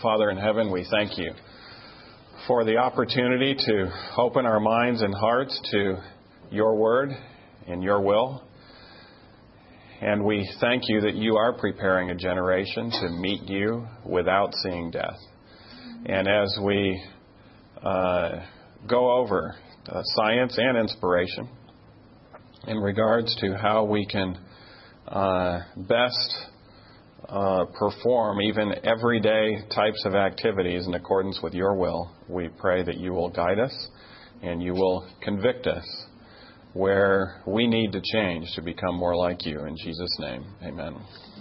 Father in heaven, we thank you for the opportunity to open our minds and hearts to your word and your will. And we thank you that you are preparing a generation to meet you without seeing death. And as we go over science and inspiration in regards to how we can best perform even everyday types of activities in accordance with your will, we pray that you will guide us and you will convict us where we need to change to become more like you. In Jesus' name, amen.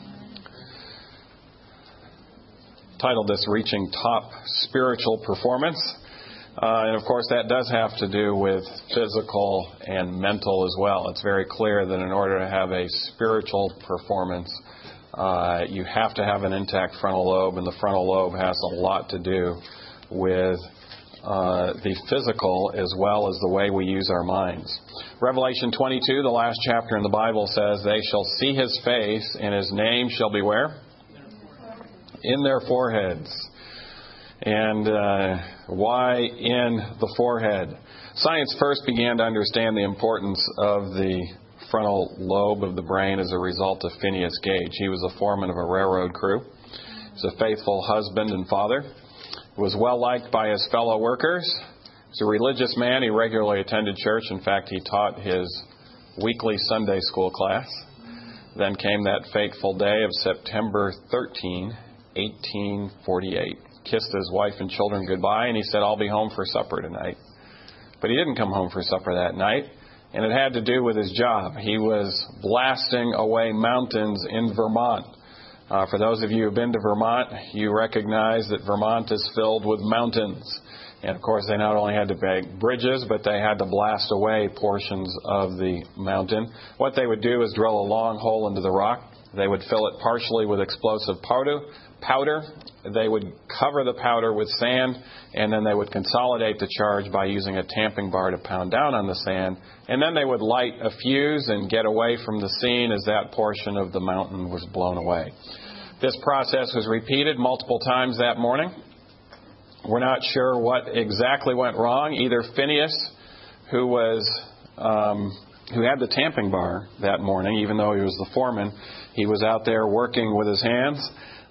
Titled this, Reaching Top Spiritual Performance. And of course, that does have to do with physical and mental as well. It's very clear that in order to have a spiritual performance, you have to have an intact frontal lobe, and the frontal lobe has a lot to do with the physical as well as the way we use our minds. Revelation 22, the last chapter in the Bible, says, "They shall see his face, and his name shall be" where? In their foreheads. And why in the forehead? Science first began to understand the importance of the frontal lobe of the brain as a result of Phineas Gage. He was a foreman of a railroad crew. He was a faithful husband and father. He was well liked by his fellow workers. He was a religious man. He regularly attended church. In fact, he taught his weekly Sunday school class. Then came that fateful day of September 13, 1848. Kissed his wife and children goodbye, and he said, "I'll be home for supper tonight." But he didn't come home for supper that night, and it had to do with his job. He was blasting away mountains in Vermont. For those of you who have been to Vermont, you recognize that Vermont is filled with mountains. And of course, they not only had to make bridges, but they had to blast away portions of the mountain. What they would do is drill a long hole into the rock. They would fill it partially with explosive powder. They would cover the powder with sand, and then they would consolidate the charge by using a tamping bar to pound down on the sand. And then they would light a fuse and get away from the scene as that portion of the mountain was blown away. This process was repeated multiple times that morning. We're not sure what exactly went wrong. Either Phineas, who had the tamping bar that morning, even though he was the foreman, he was out there working with his hands.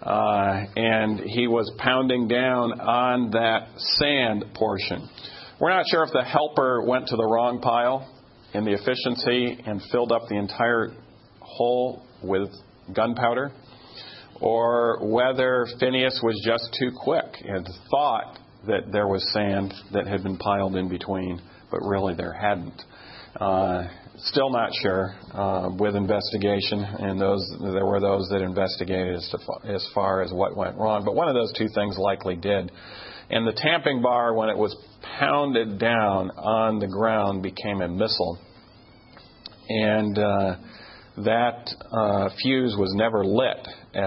And he was pounding down on that sand portion. We're not sure if the helper went to the wrong pile in the efficiency and filled up the entire hole with gunpowder, or whether Phineas was just too quick and thought that there was sand that had been piled in between, but really there hadn't. Still not sure with investigation, and there were those that investigated as far as what went wrong. But one of those two things likely did. And the tamping bar, when it was pounded down on the ground, became a missile. And that fuse was never lit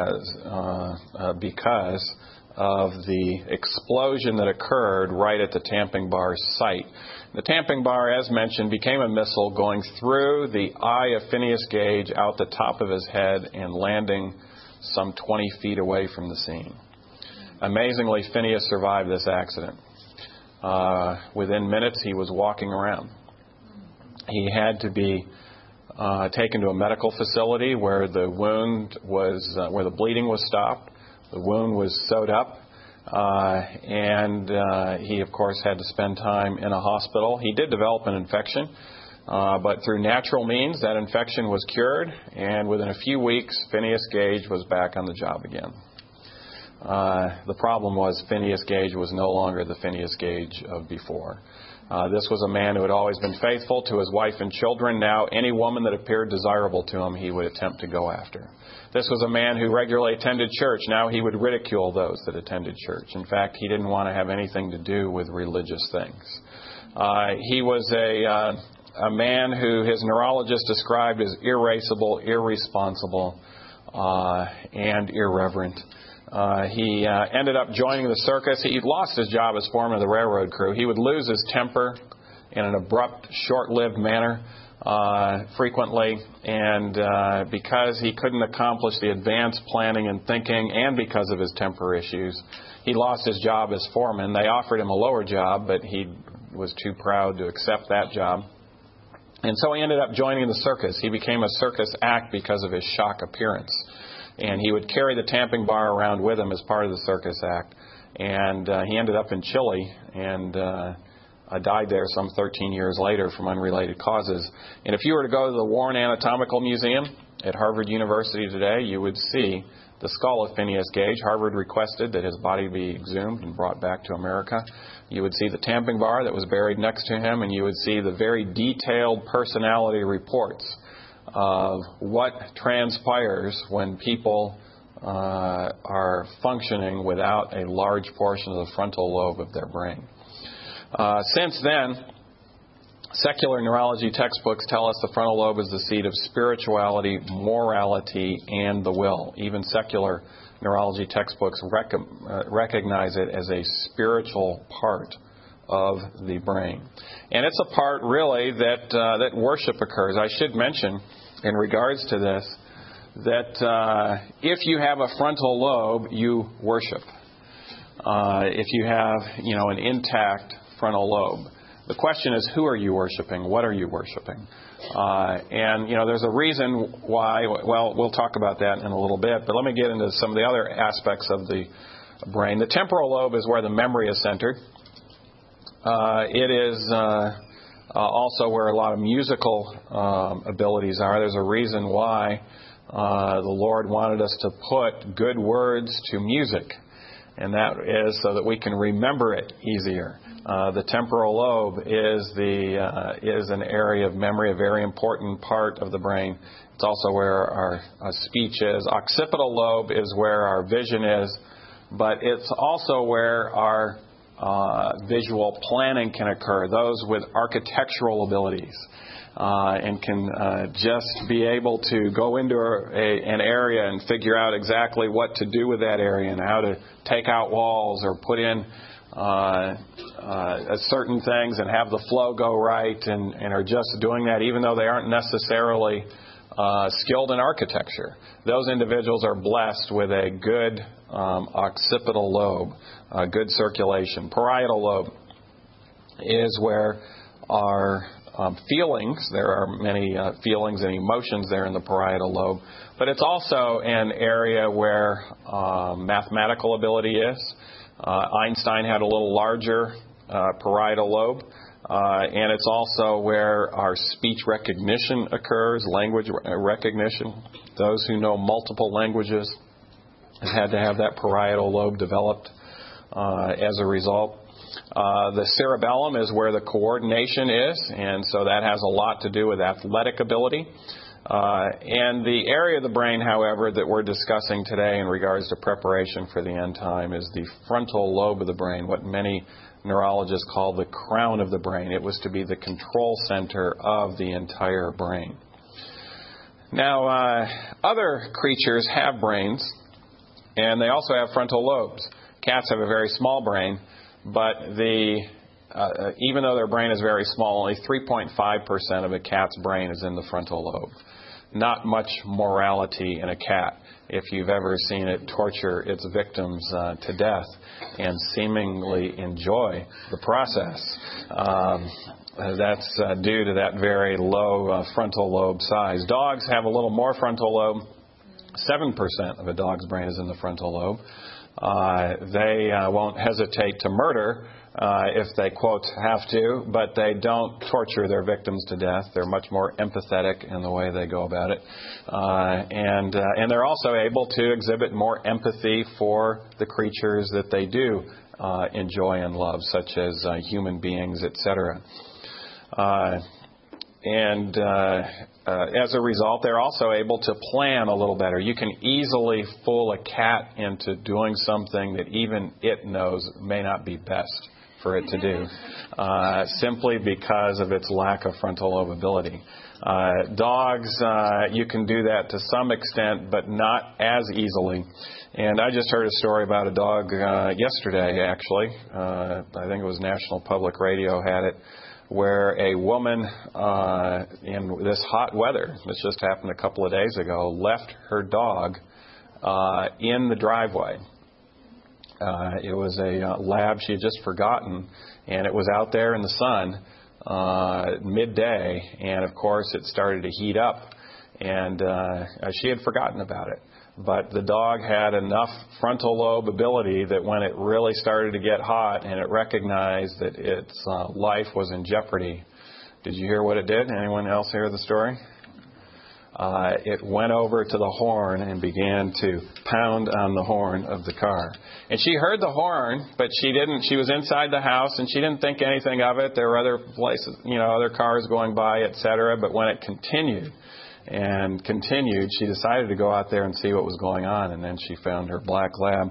because of the explosion that occurred right at the tamping bar's site. The tamping bar, as mentioned, became a missile going through the eye of Phineas Gage out the top of his head and landing some 20 feet away from the scene. Amazingly, Phineas survived this accident. Within minutes, he was walking around. He had to be taken to a medical facility where the wound was, where the bleeding was stopped. The wound was sewed up. And he, of course, had to spend time in a hospital. He did develop an infection, but through natural means, that infection was cured, and within a few weeks, Phineas Gage was back on the job again. The problem was Phineas Gage was no longer the Phineas Gage of before. This was a man who had always been faithful to his wife and children. Now, any woman that appeared desirable to him, he would attempt to go after. This was a man who regularly attended church. Now he would ridicule those that attended church. In fact, he didn't want to have anything to do with religious things. He was a man who his neurologist described as irascible, irresponsible, and irreverent. He ended up joining the circus. He lost his job as foreman of the railroad crew. He would lose his temper in an abrupt, short-lived manner. frequently, and because he couldn't accomplish the advanced planning and thinking, and because of his temper issues, he lost his job as foreman. They offered him a lower job, but he was too proud to accept that job. And so he ended up joining the circus. He became a circus act because of his shock appearance. And he would carry the tamping bar around with him as part of the circus act. And he ended up in Chile and died there some 13 years later from unrelated causes. And if you were to go to the Warren Anatomical Museum at Harvard University today, you would see the skull of Phineas Gage. Harvard requested that his body be exhumed and brought back to America. You would see the tamping bar that was buried next to him, and you would see the very detailed personality reports of what transpires when people are functioning without a large portion of the frontal lobe of their brain. Since then, secular neurology textbooks tell us the frontal lobe is the seat of spirituality, morality, and the will. Even secular neurology textbooks recognize it as a spiritual part of the brain. And it's a part, really, that worship occurs. I should mention, in regards to this, that if you have a frontal lobe, you worship. If you have, an intact frontal lobe. The question is, who are you worshiping? What are you worshiping? And there's a reason why. Well, we'll talk about that in a little bit, but let me get into some of the other aspects of the brain. The temporal lobe is where the memory is centered. It is also where a lot of musical abilities are. There's a reason why the Lord wanted us to put good words to music, and that is so that we can remember it easier. The temporal lobe is an area of memory, a very important part of the brain. It's also where our speech is. Occipital lobe is where our vision is, but it's also where our visual planning can occur. Those with architectural abilities and can just be able to go into an area and figure out exactly what to do with that area and how to take out walls or put in certain things and have the flow go right, and are just doing that even though they aren't necessarily skilled in architecture. Those individuals are blessed with a good occipital lobe, good circulation. Parietal lobe is where our feelings, there are many feelings and emotions there in the parietal lobe, but it's also an area where mathematical ability is. Einstein had a little larger parietal lobe, and it's also where our speech recognition occurs, language recognition. Those who know multiple languages have had to have that parietal lobe developed as a result. The cerebellum is where the coordination is, and so that has a lot to do with athletic ability. And the area of the brain, however, that we're discussing today in regards to preparation for the end time is the frontal lobe of the brain, what many neurologists call the crown of the brain. It was to be the control center of the entire brain. Now, other creatures have brains, and they also have frontal lobes. Cats have a very small brain, but even though their brain is very small, only 3.5% of a cat's brain is in the frontal lobe. Not much morality in a cat if you've ever seen it torture its victims to death and seemingly enjoy the process. That's due to that very low frontal lobe size. Dogs have a little more frontal lobe. 7% of a dog's brain is in the frontal lobe. They won't hesitate to murder if they, quote, have to, but they don't torture their victims to death. They're much more empathetic in the way they go about it. And they're also able to exhibit more empathy for the creatures that they do enjoy and love, such as human beings, etc. As a result, they're also able to plan a little better. You can easily fool a cat into doing something that even it knows may not be best for it to do, simply because of its lack of frontal lobe ability. Dogs, you can do that to some extent, but not as easily. And I just heard a story about a dog yesterday, actually. I think it was National Public Radio had it, where a woman in this hot weather, this just happened a couple of days ago, left her dog in the driveway. It was a lab she had just forgotten, and it was out there in the sun midday, and of course it started to heat up, and she had forgotten about it. But the dog had enough frontal lobe ability that when it really started to get hot and it recognized that its life was in jeopardy, did you hear what it did? Anyone else hear the story? It went over to the horn and began to pound on the horn of the car. And she heard the horn, but she didn't. She was inside the house and she didn't think anything of it. There were other places, other cars going by, etc. But when it continued, she decided to go out there and see what was going on, and then she found her black lab.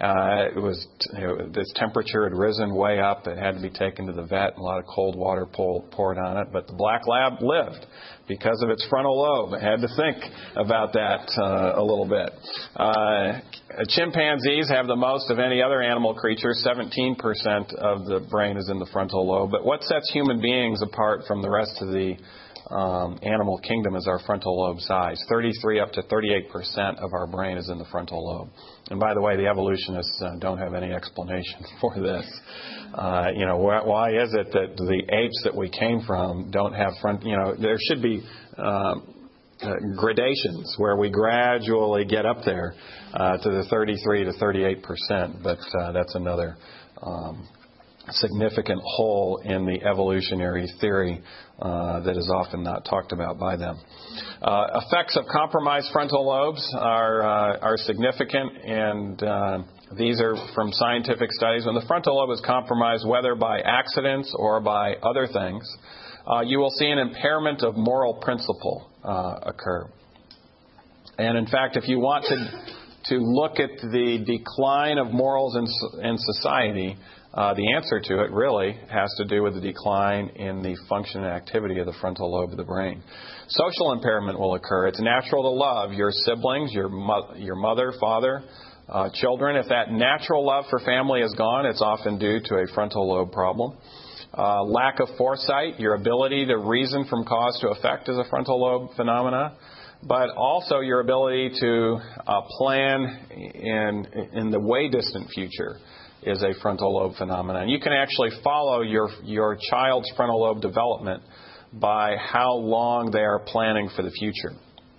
Its temperature had risen way up. It had to be taken to the vet, and a lot of cold water poured on it. But the black lab lived because of its frontal lobe. It had to think about that a little bit. Chimpanzees have the most of any other animal creature. 17% of the brain is in the frontal lobe. But what sets human beings apart from the rest of the animal kingdom is our frontal lobe size. 33 up to 38% of our brain is in the frontal lobe. And by the way, the evolutionists don't have any explanation for this. Why is it that the apes that we came from don't have there should be gradations where we gradually get up there to the 33 to 38%, but that's another significant hole in the evolutionary theory that is often not talked about by them. Effects of compromised frontal lobes are significant, and these are from scientific studies. When the frontal lobe is compromised, whether by accidents or by other things, you will see an impairment of moral principle occur. And in fact, if you want to look at the decline of morals in society, the answer to it really has to do with the decline in the function and activity of the frontal lobe of the brain. Social impairment will occur. It's natural to love your siblings, your mother, father, children. If that natural love for family is gone, it's often due to a frontal lobe problem. Lack of foresight, your ability to reason from cause to effect is a frontal lobe phenomena. But also your ability to plan in the way distant future is a frontal lobe phenomenon. You can actually follow your child's frontal lobe development by how long they are planning for the future.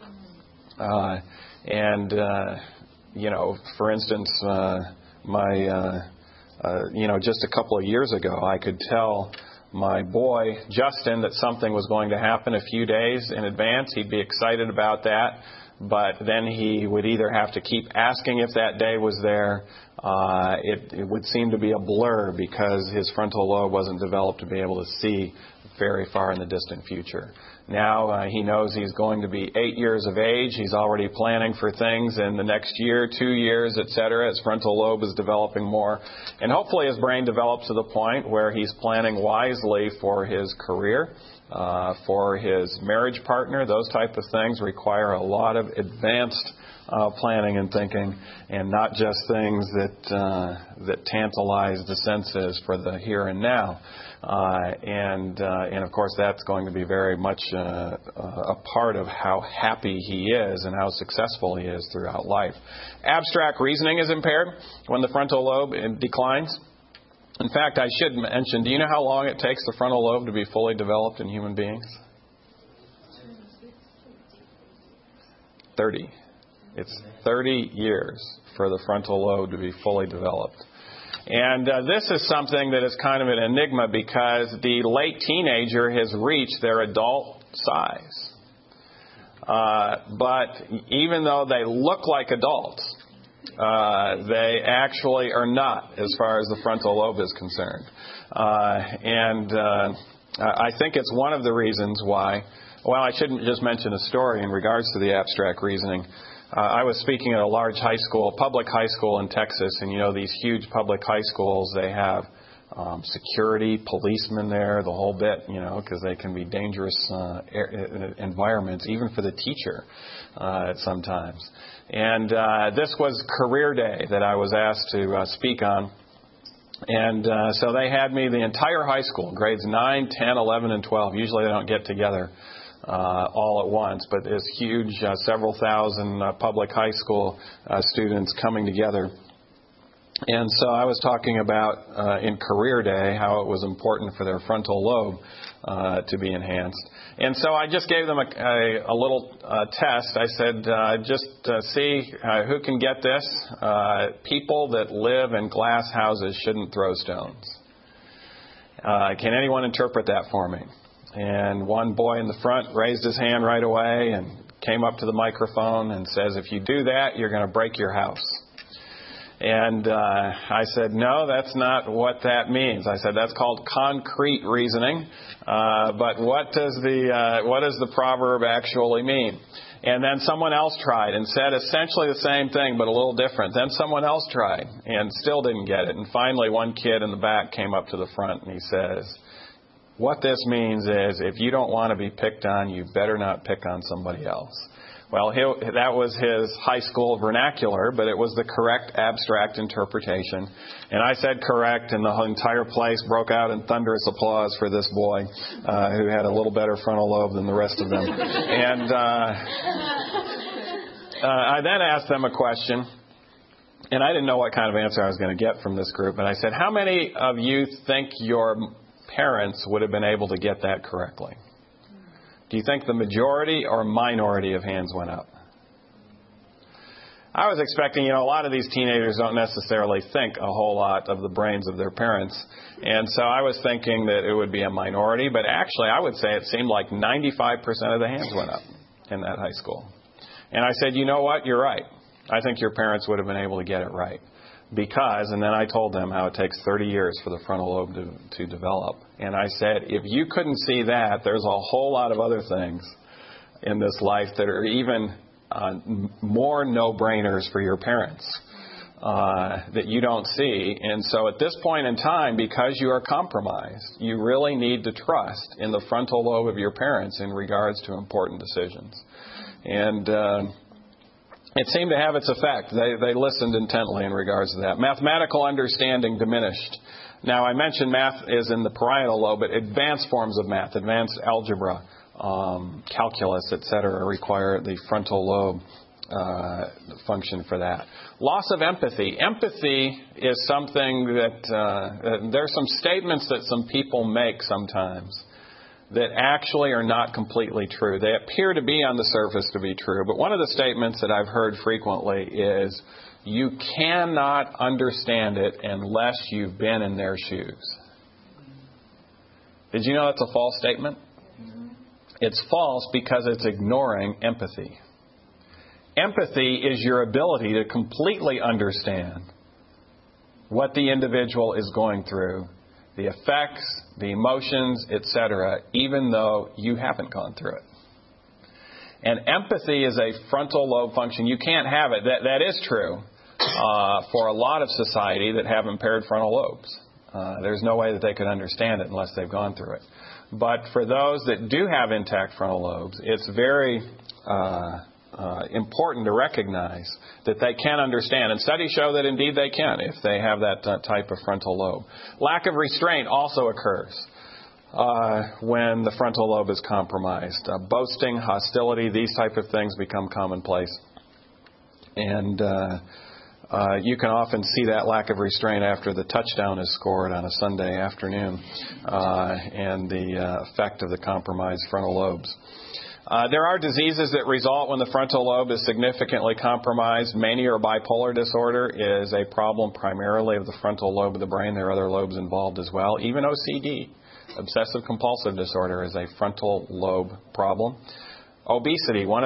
For instance, just a couple of years ago, I could tell my boy, Justin, that something was going to happen a few days in advance. He'd be excited about that, but then he would either have to keep asking if that day was there. It would seem to be a blur because his frontal lobe wasn't developed to be able to see very far in the distant future. Now he knows he's going to be 8 years of age. He's already planning for things in the next year, 2 years, etc. His frontal lobe is developing more. And hopefully his brain develops to the point where he's planning wisely for his career, for his marriage partner. Those type of things require a lot of advanced planning and thinking, and not just things that tantalize the senses for the here and now. And of course, that's going to be very much a part of how happy he is and how successful he is throughout life. Abstract reasoning is impaired when the frontal lobe declines. In fact, I should mention, do you know how long it takes the frontal lobe to be fully developed in human beings? 30. It's 30 years for the frontal lobe to be fully developed. And this is something that is kind of an enigma because the late teenager has reached their adult size. But even though they look like adults, they actually are not as far as the frontal lobe is concerned. I think it's one of the reasons why. Well, I shouldn't just mention a story in regards to the abstract reasoning. I was speaking at a large high school, public high school in Texas, and these huge public high schools, they have security, policemen there, the whole bit, because they can be dangerous environments, even for the teacher sometimes. And this was career day that I was asked to speak on. And so they had me the entire high school, grades 9, 10, 11, and 12. Usually they don't get together all at once, but this huge several thousand public high school students coming together. And so I was talking about in Career Day how it was important for their frontal lobe to be enhanced. And so I just gave them a little test. I said, just see who can get this. People that live in glass houses shouldn't throw stones. Can anyone interpret that for me? And one boy in the front raised his hand right away and came up to the microphone and says, if you do that, you're going to break your house. And I said, no, that's not what that means. I said, that's called concrete reasoning. But what does the proverb actually mean? And then someone else tried and said essentially the same thing, but a little different. Then someone else tried and still didn't get it. And finally, one kid in the back came up to the front and he says, what this means is if you don't want to be picked on, you better not pick on somebody else. Well, that was his high school vernacular, but it was the correct abstract interpretation. And I said correct, and the entire place broke out in thunderous applause for this boy who had a little better frontal lobe than the rest of them. And I then asked them a question, and I didn't know what kind of answer I was going to get from this group. But I said, how many of you think your parents would have been able to get that correctly? Do you think the majority or minority of hands went up? I was expecting, a lot of these teenagers don't necessarily think a whole lot of the brains of their parents. And so I was thinking that it would be a minority. But actually, I would say it seemed like 95% of the hands went up in that high school. And I said, you know what? You're right. I think your parents would have been able to get it right. Because, and then I told them how it takes 30 years for the frontal lobe to develop. And I said, if you couldn't see that, there's a whole lot of other things in this life that are even more no-brainers for your parents that you don't see. And so at this point in time, because you are compromised, you really need to trust in the frontal lobe of your parents in regards to important decisions. And it seemed to have its effect. They listened intently in regards to that. Mathematical understanding diminished. Now, I mentioned math is in the parietal lobe, but advanced forms of math, advanced algebra, calculus, etc., require the frontal lobe function for that. Loss of empathy. Empathy is something that there are some statements that some people make sometimes that actually are not completely true. They appear to be on the surface to be true, but one of the statements that I've heard frequently is, you cannot understand it unless you've been in their shoes. Did you know that's a false statement? It's false because it's ignoring empathy. Empathy is your ability to completely understand what the individual is going through, the effects, the emotions, etc., even though you haven't gone through it. And empathy is a frontal lobe function. You can't have it. That is true for a lot of society that have impaired frontal lobes. There's no way that they could understand it unless they've gone through it. But for those that do have intact frontal lobes, it's very important to recognize that they can understand. And studies show that indeed they can if they have that type of frontal lobe. Lack of restraint also occurs when the frontal lobe is compromised. Boasting, hostility, these type of things become commonplace. And you can often see that lack of restraint after the touchdown is scored on a Sunday afternoon and the effect of the compromised frontal lobes. There are diseases that result when the frontal lobe is significantly compromised. Mania or bipolar disorder is a problem primarily of the frontal lobe of the brain. There are other lobes involved as well. Even OCD, obsessive compulsive disorder, is a frontal lobe problem. Obesity, one of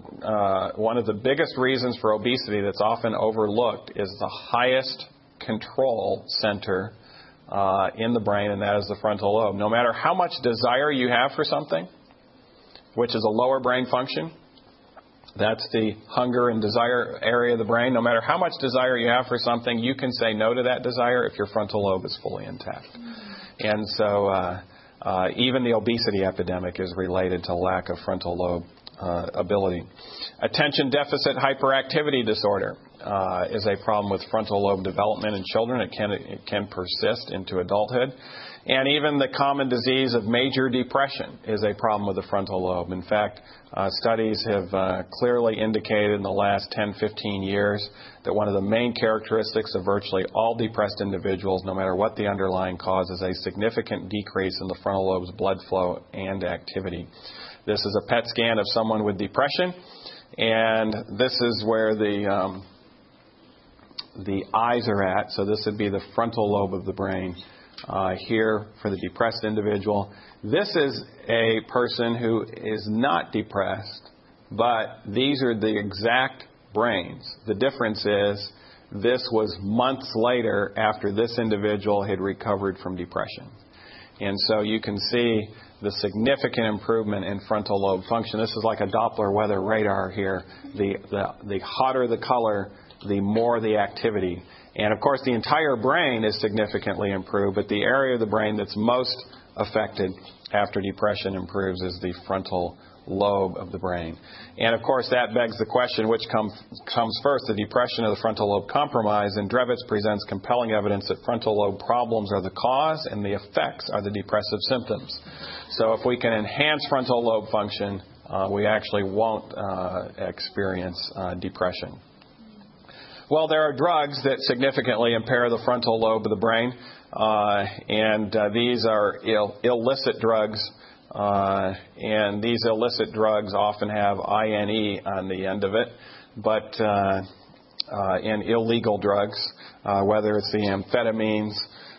the biggest reasons for obesity that's often overlooked is the highest control center in the brain, and that is the frontal lobe. No matter how much desire you have for something, which is a lower brain function, that's the hunger and desire area of the brain. No matter how much desire you have for something, you can say no to that desire if your frontal lobe is fully intact. And so even the obesity epidemic is related to lack of frontal lobe ability. Attention deficit hyperactivity disorder. is a problem with frontal lobe development in children. It can persist into adulthood. And even the common disease of major depression is a problem with the frontal lobe. In fact, studies have clearly indicated in the last 10, 15 years that one of the main characteristics of virtually all depressed individuals, no matter what the underlying cause, is a significant decrease in the frontal lobe's blood flow and activity. This is a PET scan of someone with depression, and this is where the eyes are at. So this would be the frontal lobe of the brain. Here for the depressed individual. This is a person who is not depressed, but these are the exact brains. The difference is this was months later after this individual had recovered from depression. And so you can see the significant improvement in frontal lobe function. This is like a Doppler weather radar here. The hotter the color, the more the activity. And, of course, the entire brain is significantly improved, but the area of the brain that's most affected after depression improves is the frontal lobe of the brain. And, of course, that begs the question, which comes first, the depression or the frontal lobe compromise? And Drevitz presents compelling evidence that frontal lobe problems are the cause and the effects are the depressive symptoms. So if we can enhance frontal lobe function, we actually won't experience depression. Well, there are drugs that significantly impair the frontal lobe of the brain, and these are illicit drugs, and these illicit drugs often have INE on the end of it, but and illegal drugs, whether it's the amphetamines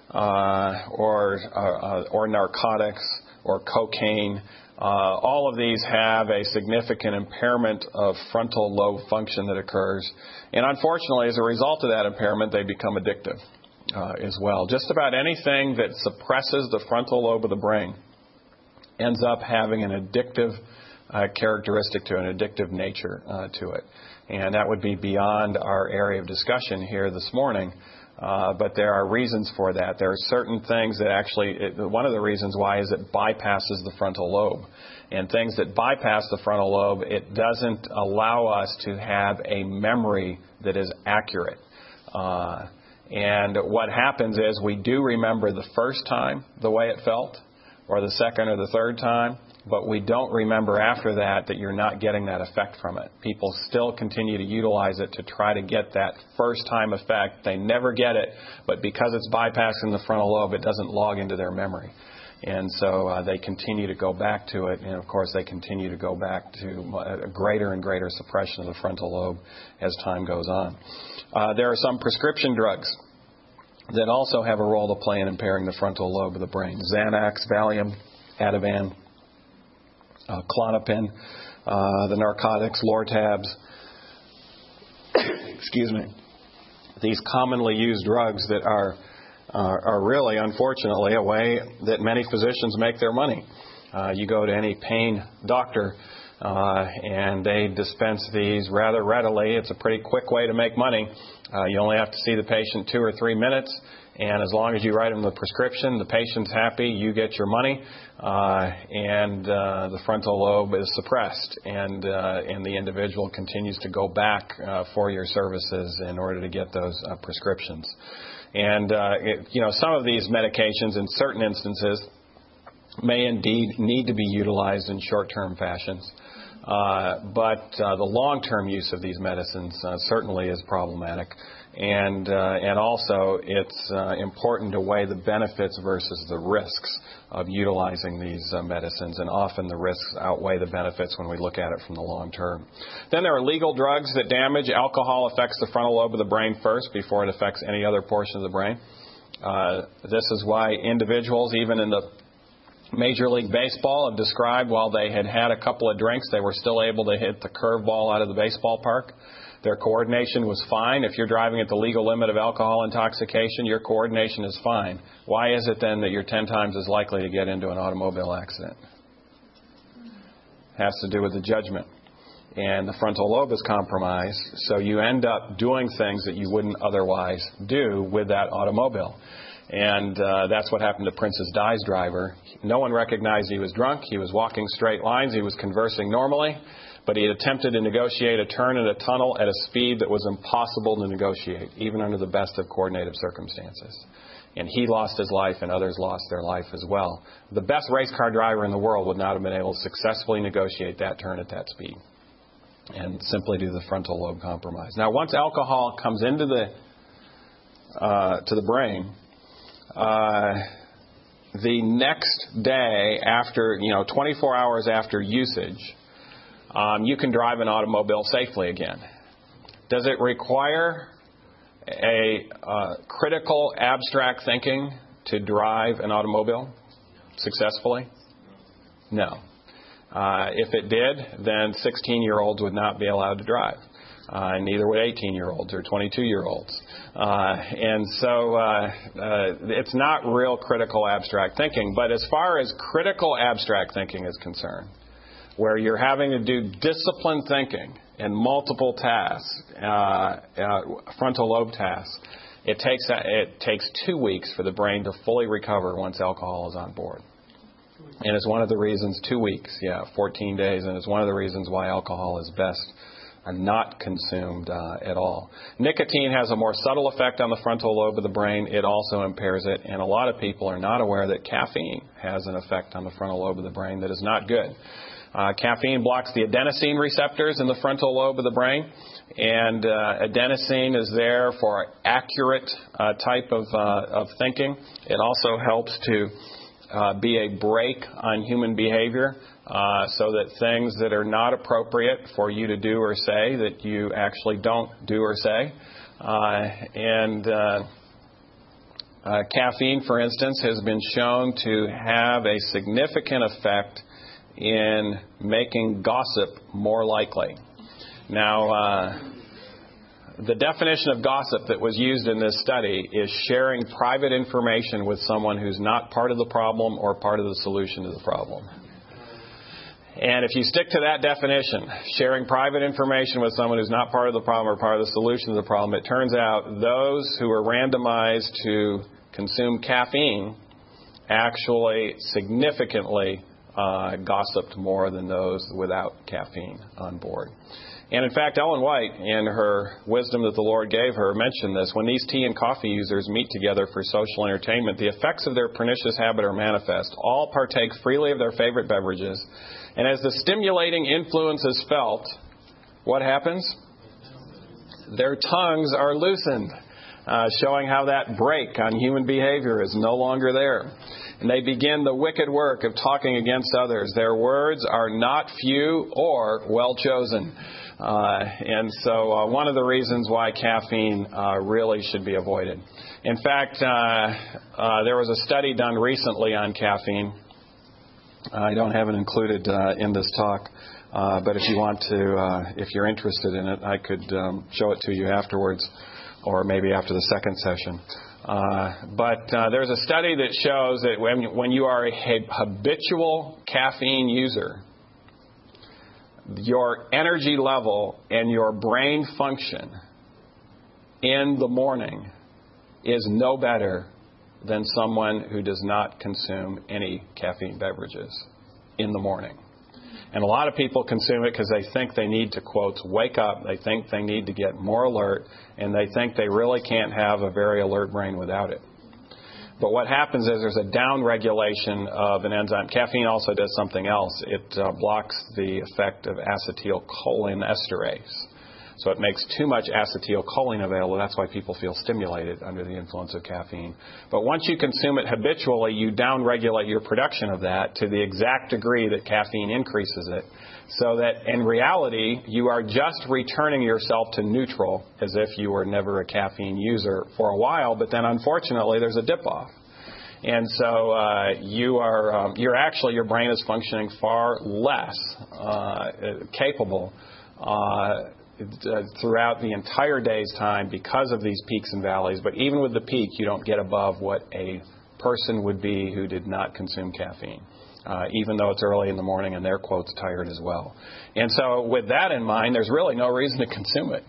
or narcotics or cocaine. All of these have a significant impairment of frontal lobe function that occurs. And unfortunately, as a result of that impairment, they become addictive as well. Just about anything that suppresses the frontal lobe of the brain ends up having an addictive characteristic to it, an addictive nature to it. And that would be beyond our area of discussion here this morning. But there are reasons for that. There are certain things that actually, one of the reasons why is it bypasses the frontal lobe. And things that bypass the frontal lobe, it doesn't allow us to have a memory that is accurate. And what happens is we do remember the first time the way it felt, or the second or the third time, but we don't remember after that you're not getting that effect from it. People still continue to utilize it to try to get that first-time effect. They never get it, but because it's bypassing the frontal lobe, it doesn't log into their memory. And so they continue to go back to it, and of course they continue to go back to a greater and greater suppression of the frontal lobe as time goes on. There are some prescription drugs that also have a role to play in impairing the frontal lobe of the brain. Xanax, Valium, Ativan, Klonopin, the narcotics, Lortabs. Excuse me. These commonly used drugs that are really, unfortunately, a way that many physicians make their money. You go to any pain doctor, and they dispense these rather readily. It's a pretty quick way to make money. You only have to see the patient 2 or 3 minutes, and as long as you write them the prescription, the patient's happy, you get your money, and the frontal lobe is suppressed, and the individual continues to go back for your services in order to get those prescriptions. And some of these medications, in certain instances, may indeed need to be utilized in short-term fashions. But the long-term use of these medicines certainly is problematic. And also it's important to weigh the benefits versus the risks of utilizing these medicines. And often the risks outweigh the benefits when we look at it from the long term. Then there are legal drugs that damage. Alcohol affects the frontal lobe of the brain first before it affects any other portion of the brain. This is why individuals, even in the Major League Baseball, have described while they had a couple of drinks, they were still able to hit the curveball out of the baseball park. Their coordination was fine. If you're driving at the legal limit of alcohol intoxication, your coordination is fine. Why is it then that you're 10 times as likely to get into an automobile accident? It has to do with the judgment. And the frontal lobe is compromised, so you end up doing things that you wouldn't otherwise do with that automobile. And that's what happened to Princess Di's driver. No one recognized he was drunk. He was walking straight lines. He was conversing normally. but he had attempted to negotiate a turn in a tunnel at a speed that was impossible to negotiate, even under the best of coordinated circumstances. And he lost his life, and others lost their life as well. The best race car driver in the world would not have been able to successfully negotiate that turn at that speed, and simply due to the frontal lobe compromise. Now, once alcohol comes into to the brain, the next day after, 24 hours after usage, you can drive an automobile safely again. Does it require a critical abstract thinking to drive an automobile successfully? No. If it did, then 16-year-olds would not be allowed to drive. Neither would 18-year-olds or 22-year-olds. And so it's not real critical abstract thinking. But as far as critical abstract thinking is concerned, where you're having to do disciplined thinking in multiple tasks, frontal lobe tasks, it takes 2 weeks for the brain to fully recover once alcohol is on board. And it's one of the reasons, 2 weeks, 14 days, and it's one of the reasons why alcohol is best not consumed at all. Nicotine has a more subtle effect on the frontal lobe of the brain. It also impairs it, and a lot of people are not aware that caffeine has an effect on the frontal lobe of the brain that is not good. Caffeine blocks the adenosine receptors in the frontal lobe of the brain, and adenosine is there for accurate type of thinking. It also helps to be a brake on human behavior, so that things that are not appropriate for you to do or say, that you actually don't do or say. Caffeine, for instance, has been shown to have a significant effect in making gossip more likely. Now, the definition of gossip that was used in this study is sharing private information with someone who's not part of the problem or part of the solution to the problem. And if you stick to that definition, sharing private information with someone who's not part of the problem or part of the solution to the problem, it turns out those who are randomized to consume caffeine actually significantly gossiped more than those without caffeine on board. And in fact, Ellen White, in her wisdom that the Lord gave her, mentioned this. When these tea and coffee users meet together for social entertainment, the effects of their pernicious habit are manifest. All partake freely of their favorite beverages. And as the stimulating influence is felt, what happens? Their tongues are loosened, showing how that brake on human behavior is no longer there. And they begin the wicked work of talking against others. Their words are not few or well chosen. And so one of the reasons why caffeine really should be avoided. In fact, there was a study done recently on caffeine. I don't have it included in this talk, but if you want to, if you're interested in it, I could show it to you afterwards, or maybe after the second session. But there's a study that shows that when you are a habitual caffeine user, your energy level and your brain function in the morning is no better than someone who does not consume any caffeine beverages in the morning. And a lot of people consume it because they think they need to, quote, wake up. They think they need to get more alert, and they think they really can't have a very alert brain without it. But what happens is there's a downregulation of an enzyme. Caffeine also does something else. It blocks the effect of acetylcholinesterase. So it makes too much acetylcholine available. That's why people feel stimulated under the influence of caffeine. But once you consume it habitually, you downregulate your production of that to the exact degree that caffeine increases it. So that in reality, you are just returning yourself to neutral as if you were never a caffeine user for a while. But then unfortunately, there's a dip off. And so your brain is functioning far less capable throughout the entire day's time because of these peaks and valleys. But even with the peak, you don't get above what a person would be who did not consume caffeine, even though it's early in the morning and they're, quotes, tired as well. And so with that in mind, there's really no reason to consume it,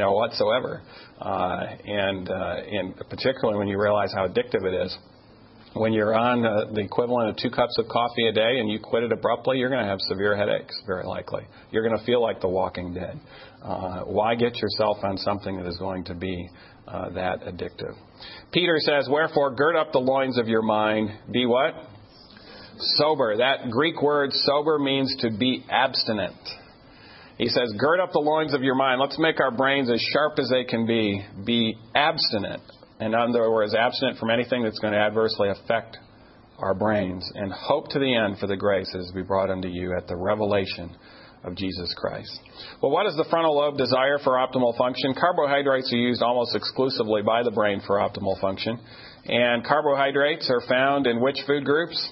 whatsoever. And particularly when you realize how addictive it is. When you're on the equivalent of 2 cups of coffee a day and you quit it abruptly, you're going to have severe headaches, very likely. You're going to feel like the walking dead. Why get yourself on something that is going to be that addictive? Peter says, wherefore gird up the loins of your mind. Be what? Sober. That Greek word sober means to be abstinent. He says, gird up the loins of your mind. Let's make our brains as sharp as they can be. Be abstinent. In other words, abstinent from anything that's going to adversely affect our brains. And hope to the end for the grace that is to be brought unto you at the revelation of Jesus Christ. Well, what does the frontal lobe desire for optimal function? Carbohydrates are used almost exclusively by the brain for optimal function. And carbohydrates are found in which food groups?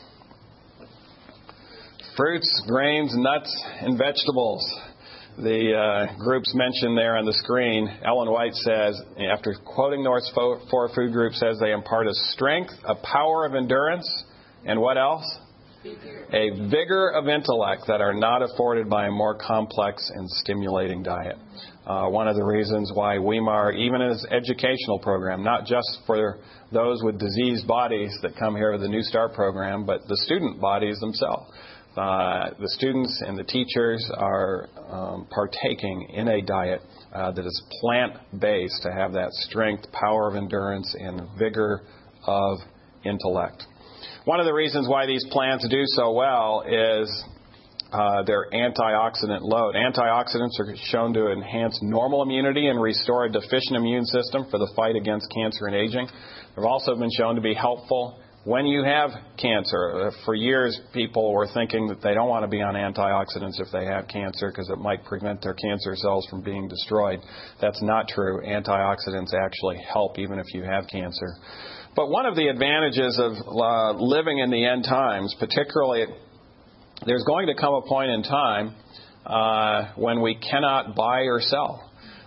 Fruits, grains, nuts, and vegetables. The groups mentioned there on the screen, Ellen White says, after quoting those 4 food groups, says they impart a strength, a power of endurance, and what else? A vigor of intellect that are not afforded by a more complex and stimulating diet. One of the reasons why Weimar, even as an educational program, not just for those with diseased bodies that come here with the New Start program, but the student bodies themselves. The students and the teachers are partaking in a diet that is plant-based to have that strength, power of endurance, and vigor of intellect. One of the reasons why these plants do so well is their antioxidant load. Antioxidants are shown to enhance normal immunity and restore a deficient immune system for the fight against cancer and aging. They've also been shown to be helpful when you have cancer. For years, people were thinking that they don't want to be on antioxidants if they have cancer because it might prevent their cancer cells from being destroyed. That's not true. Antioxidants actually help even if you have cancer. But one of the advantages of living in the end times, particularly, there's going to come a point in time when we cannot buy or sell.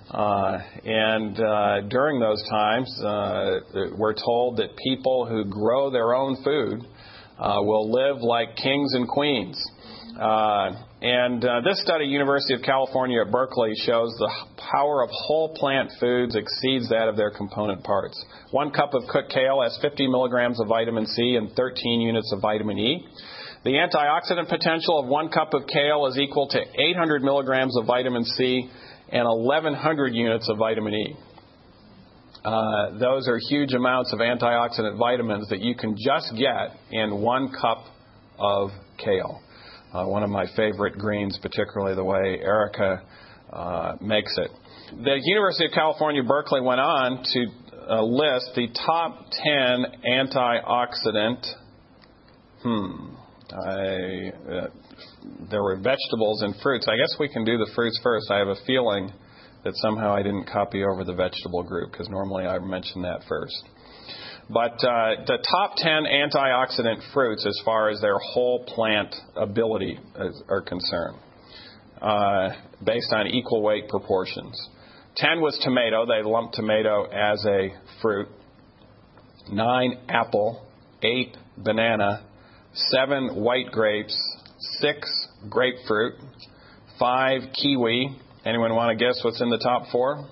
And during those times, we're told that people who grow their own food will live like kings and queens. And this study, University of California at Berkeley, shows the power of whole plant foods exceeds that of their component parts. 1 cup of cooked kale has 50 milligrams of vitamin C and 13 units of vitamin E. The antioxidant potential of 1 cup of kale is equal to 800 milligrams of vitamin C and 1,100 units of vitamin E. Those are huge amounts of antioxidant vitamins that you can just get in 1 cup of kale. One of my favorite greens, particularly the way Erica makes it. The University of California, Berkeley went on to list the top 10 antioxidant. There were vegetables and fruits. I guess we can do the fruits first. I have a feeling that somehow I didn't copy over the vegetable group because normally I mention that first. But the top 10 antioxidant fruits as far as their whole plant ability are concerned, based on equal weight proportions. 10 was tomato. They lumped tomato as a fruit. 9, apple. 8, banana. 7, white grapes. 6, grapefruit. 5, kiwi. Anyone want to guess what's in the top 4?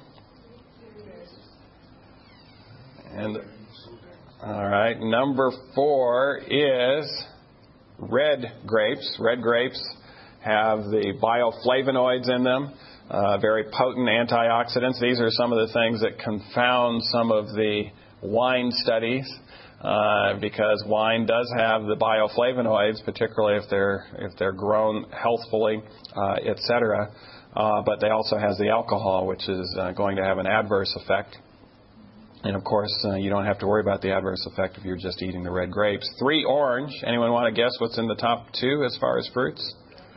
And all right, number 4 is red grapes. Red grapes have the bioflavonoids in them, very potent antioxidants. These are some of the things that confound some of the wine studies, because wine does have the bioflavonoids, particularly if they're grown healthfully, etc. But they also has the alcohol, which is going to have an adverse effect. And, of course, you don't have to worry about the adverse effect if you're just eating the red grapes. 3, orange. Anyone want to guess what's in the top 2 as far as fruits?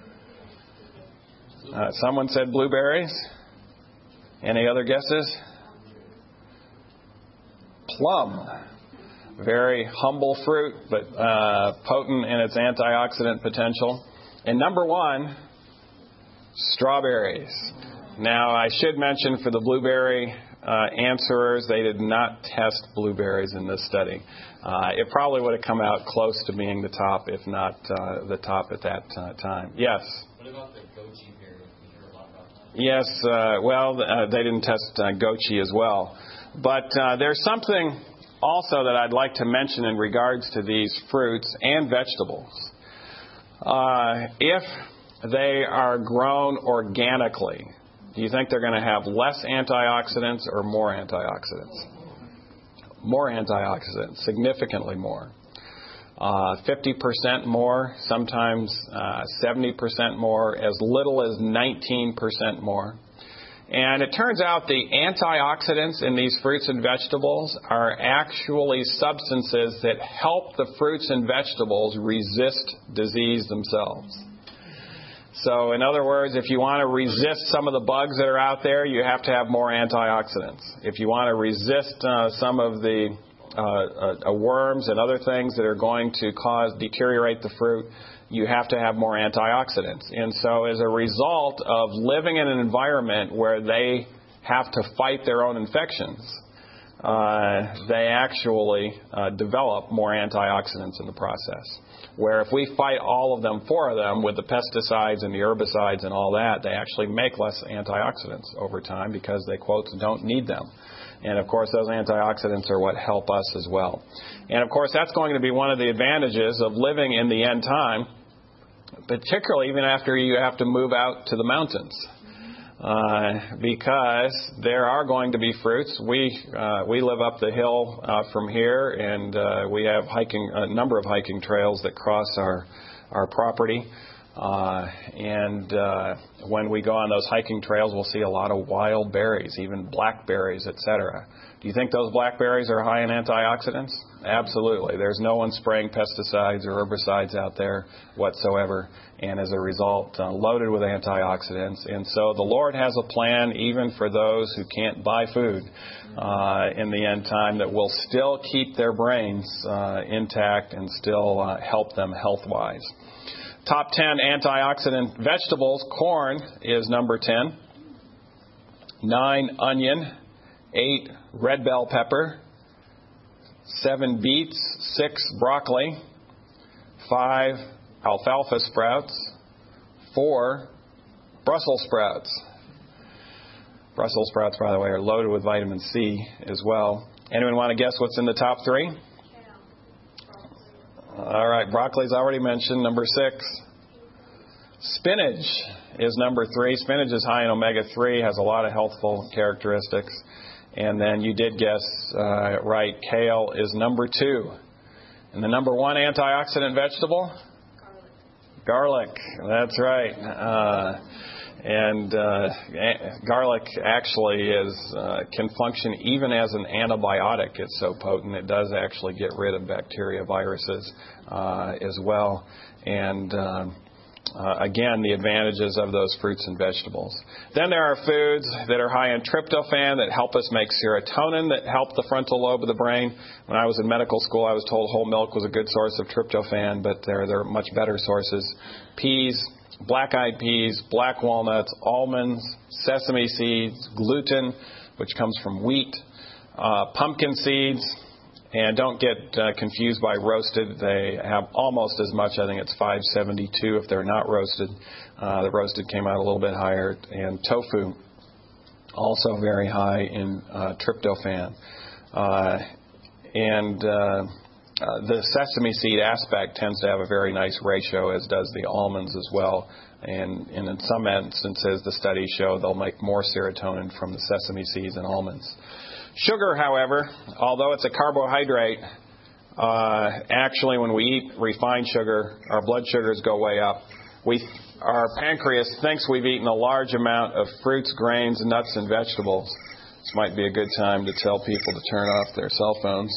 Someone said blueberries. Any other guesses? Plum. Very humble fruit, but potent in its antioxidant potential. And number 1, strawberries. Now, I should mention for the blueberry answerers, they did not test blueberries in this study. It probably would have come out close to being the top, if not the top at that time. Yes? What about the goji berry? We hear a lot about that. Yes, they didn't test goji as well. But there's something also that I'd like to mention in regards to these fruits and vegetables. If they are grown organically, do you think they're going to have less antioxidants or more antioxidants? More antioxidants, significantly more. 50% more, sometimes 70% more, as little as 19% more. And it turns out the antioxidants in these fruits and vegetables are actually substances that help the fruits and vegetables resist disease themselves. So, in other words, if you want to resist some of the bugs that are out there, you have to have more antioxidants. If you want to resist some of the worms and other things that are going to deteriorate the fruit, you have to have more antioxidants. And so as a result of living in an environment where they have to fight their own infections, they actually develop more antioxidants in the process. Where if we fight all of them for them with the pesticides and the herbicides and all that, they actually make less antioxidants over time because they, quote, don't need them. And, of course, those antioxidants are what help us as well. And, of course, that's going to be one of the advantages of living in the end time, particularly even after you have to move out to the mountains. Because there are going to be fruits. We live up the hill from here, and we have a number of hiking trails that cross our property. And when we go on those hiking trails, we'll see a lot of wild berries, even blackberries, etc. Do you think those blackberries are high in antioxidants? Absolutely. There's no one spraying pesticides or herbicides out there whatsoever, and as a result, loaded with antioxidants. And so the Lord has a plan even for those who can't buy food in the end time that will still keep their brains intact and still help them health-wise. Top 10 antioxidant vegetables. Corn is number 10. 9, onion. 8, red bell pepper. 7, beets. 6, broccoli. 5, alfalfa sprouts. 4, Brussels sprouts. Brussels sprouts, by the way, are loaded with vitamin C as well. Anyone want to guess what's in the top 3? All right, broccoli's already mentioned. Number 6. Spinach is number 3. Spinach is high in omega-3, has a lot of healthful characteristics. And then you did guess right, kale is number 2. And the number 1 antioxidant vegetable? Garlic. That's right. Garlic actually can function even as an antibiotic. It's so potent. It does actually get rid of bacteria, viruses as well. And again, the advantages of those fruits and vegetables. Then there are foods that are high in tryptophan that help us make serotonin, that help the frontal lobe of the brain. When I was in medical school, I was told whole milk was a good source of tryptophan, but there are much better sources. Peas, black-eyed peas, black walnuts, almonds, sesame seeds, gluten, which comes from wheat, pumpkin seeds, and don't get confused by roasted. They have almost as much. I think it's 572 if they're not roasted. The roasted came out a little bit higher. And tofu, also very high in tryptophan. The sesame seed aspect tends to have a very nice ratio, as does the almonds as well. And in some instances, the studies show they'll make more serotonin from the sesame seeds and almonds. Sugar, however, although it's a carbohydrate, actually when we eat refined sugar, our blood sugars go way up. Our pancreas thinks we've eaten a large amount of fruits, grains, nuts, and vegetables. This might be a good time to tell people to turn off their cell phones.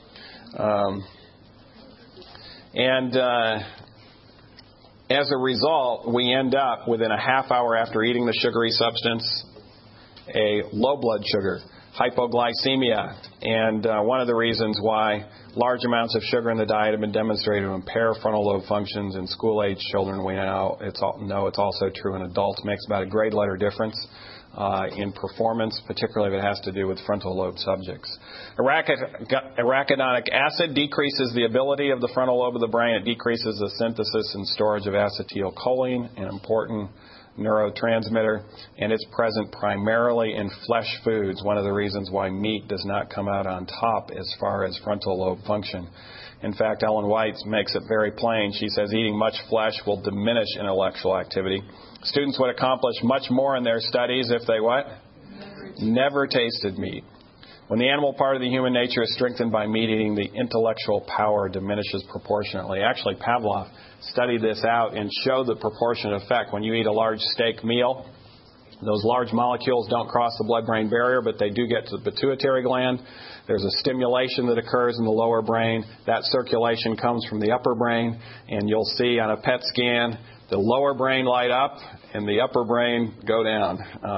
As a result, we end up within a half hour after eating the sugary substance, a low blood sugar, hypoglycemia. And one of the reasons why large amounts of sugar in the diet have been demonstrated to impair frontal lobe functions in school-age children. We know it's also true in adults. It makes about a grade letter difference in performance, particularly if it has to do with frontal lobe subjects. Arachidonic acid decreases the ability of the frontal lobe of the brain. It decreases the synthesis and storage of acetylcholine, an important neurotransmitter, and it's present primarily in flesh foods, one of the reasons why meat does not come out on top as far as frontal lobe function. In fact, Ellen White makes it very plain. She says eating much flesh will diminish intellectual activity. Students would accomplish much more in their studies if they what? Never tasted meat. When the animal part of the human nature is strengthened by meat eating, the intellectual power diminishes proportionately. Actually, Pavlov studied this out and showed the proportionate effect. When you eat a large steak meal, those large molecules don't cross the blood-brain barrier, but they do get to the pituitary gland. There's a stimulation that occurs in the lower brain. That circulation comes from the upper brain, and you'll see on a PET scan the lower brain light up and the upper brain go down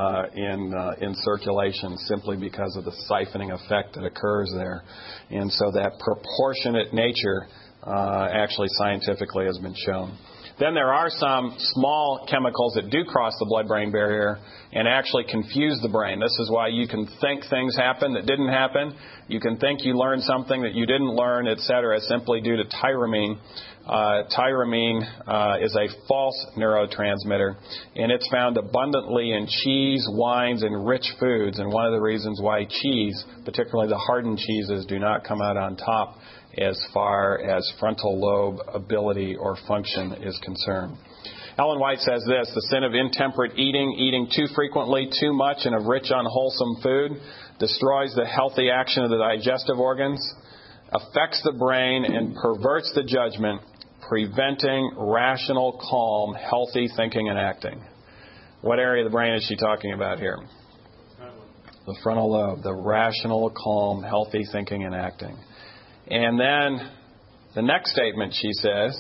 in circulation simply because of the siphoning effect that occurs there. And so that proportionate nature actually scientifically has been shown. Then there are some small chemicals that do cross the blood-brain barrier and actually confuse the brain. This is why you can think things happen that didn't happen. You can think you learned something that you didn't learn, etc., simply due to tyramine. Tyramine is a false neurotransmitter, and it's found abundantly in cheese, wines, and rich foods. And one of the reasons why cheese, particularly the hardened cheeses, do not come out on top as far as frontal lobe ability or function is concerned. Ellen White says this: the sin of intemperate eating, eating too frequently, too much, and of rich, unwholesome food, destroys the healthy action of the digestive organs, affects the brain, and perverts the judgment, preventing rational, calm, healthy thinking and acting. What area of the brain is she talking about here? The frontal lobe, the rational, calm, healthy thinking and acting. And then the next statement she says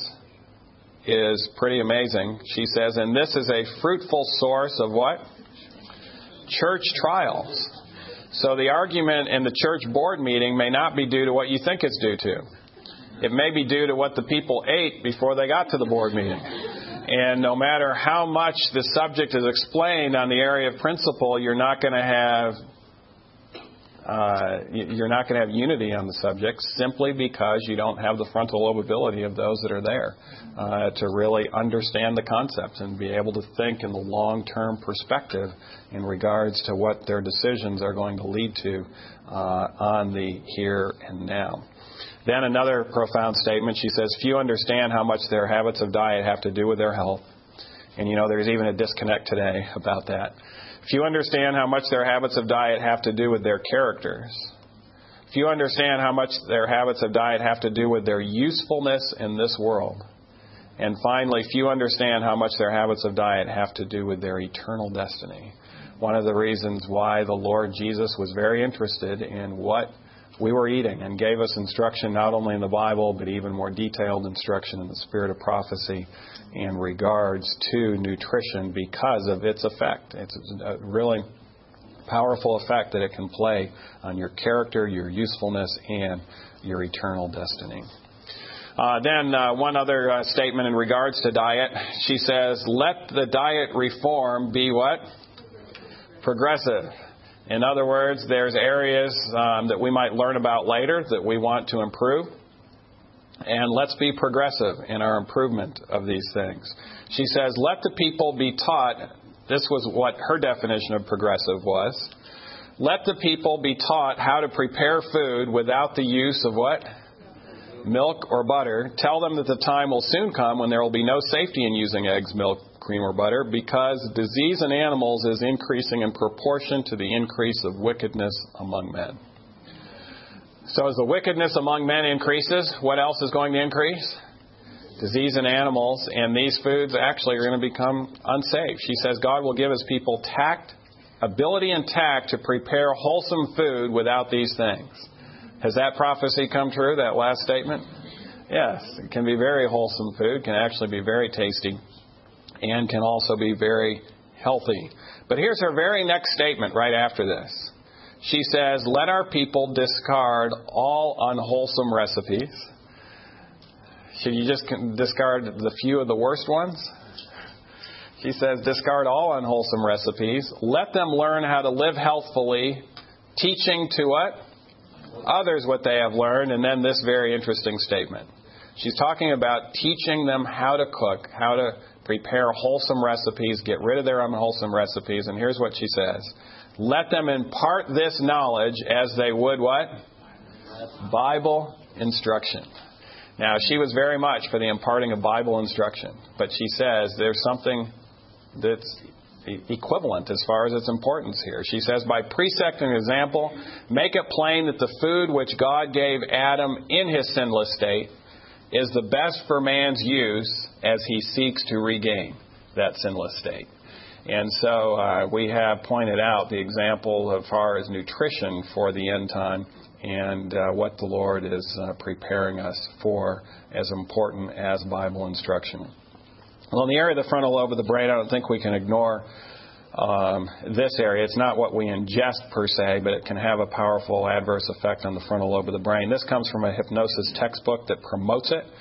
is pretty amazing. She says, and this is a fruitful source of what? Church trials. So the argument in the church board meeting may not be due to what you think it's due to. It may be due to what the people ate before they got to the board meeting. And no matter how much the subject is explained on the area of principle, you're not going to have unity on the subject simply because you don't have the frontal lobe ability of those that are there to really understand the concepts and be able to think in the long-term perspective in regards to what their decisions are going to lead to on the here and now. Then another profound statement, she says, few understand how much their habits of diet have to do with their health. And you know, there's even a disconnect today about that. Few understand how much their habits of diet have to do with their characters. Few understand how much their habits of diet have to do with their usefulness in this world. And finally, few understand how much their habits of diet have to do with their eternal destiny. One of the reasons why the Lord Jesus was very interested in what we were eating and gave us instruction not only in the Bible, but even more detailed instruction in the spirit of prophecy in regards to nutrition because of its effect. It's a really powerful effect that it can play on your character, your usefulness, and your eternal destiny. Then one other statement in regards to diet. She says, let the diet reform be what? Progressive. In other words, there's areas that we might learn about later that we want to improve. And let's be progressive in our improvement of these things. She says, let the people be taught. This was what her definition of progressive was. Let the people be taught how to prepare food without the use of what? Milk or butter. Tell them that the time will soon come when there will be no safety in using eggs, milk, cream, or butter, because disease in animals is increasing in proportion to the increase of wickedness among men. So as the wickedness among men increases, what else is going to increase? Disease in animals, and these foods actually are going to become unsafe. She says God will give His people tact, ability and tact to prepare wholesome food without these things. Has that prophecy come true, that last statement? Yes, it can be very wholesome food, can actually be very tasty, and can also be very healthy. But here's her very next statement right after this. She says, let our people discard all unwholesome recipes. Should you just discard the few of the worst ones? She says, discard all unwholesome recipes. Let them learn how to live healthfully, teaching to what? Others what they have learned. And then this very interesting statement. She's talking about teaching them how to cook, how to prepare wholesome recipes, get rid of their unwholesome recipes. And here's what she says. Let them impart this knowledge as they would what? Bible instruction. Now, she was very much for the imparting of Bible instruction. But she says there's something that's equivalent as far as its importance here. She says, by precept and example, make it plain that the food which God gave Adam in his sinless state is the best for man's use as he seeks to regain that sinless state. And so we have pointed out the example as far as nutrition for the end time and what the Lord is preparing us for as important as Bible instruction. Well, in the area of the frontal lobe of the brain, I don't think we can ignore this area. It's not what we ingest per se, but it can have a powerful adverse effect on the frontal lobe of the brain. This comes from a hypnosis textbook that promotes it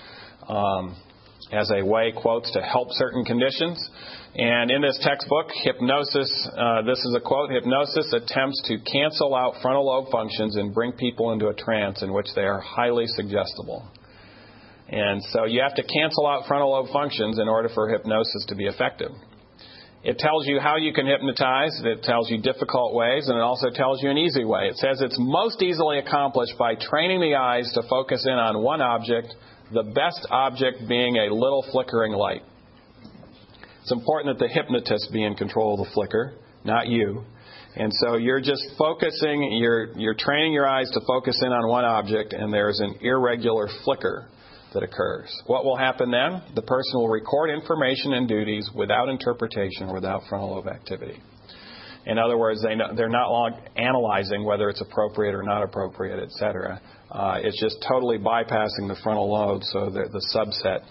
as a way, quotes, to help certain conditions. And in this textbook, hypnosis, this is a quote, hypnosis attempts to cancel out frontal lobe functions and bring people into a trance in which they are highly suggestible. And so you have to cancel out frontal lobe functions in order for hypnosis to be effective. It tells you how you can hypnotize. It tells you difficult ways, and it also tells you an easy way. It says it's most easily accomplished by training the eyes to focus in on one object, the best object being a little flickering light. It's important that the hypnotist be in control of the flicker, not you. And so you're just focusing, you're training your eyes to focus in on one object, and there's an irregular flicker that occurs. What will happen then? The person will record information and duties without interpretation, without frontal lobe activity. In other words, they're not long analyzing whether it's appropriate or not appropriate, etc. It's just totally bypassing the frontal lobe so that the subset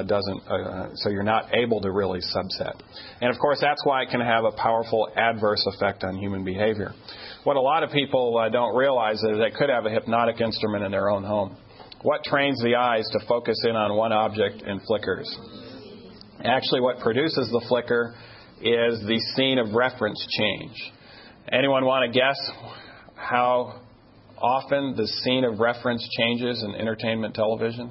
so you're not able to really subset. And of course, that's why it can have a powerful adverse effect on human behavior. What a lot of people don't realize is they could have a hypnotic instrument in their own home. What trains the eyes to focus in on one object and flickers? Actually, what produces the flicker is the scene of reference change. Anyone want to guess how often the scene of reference changes in entertainment television?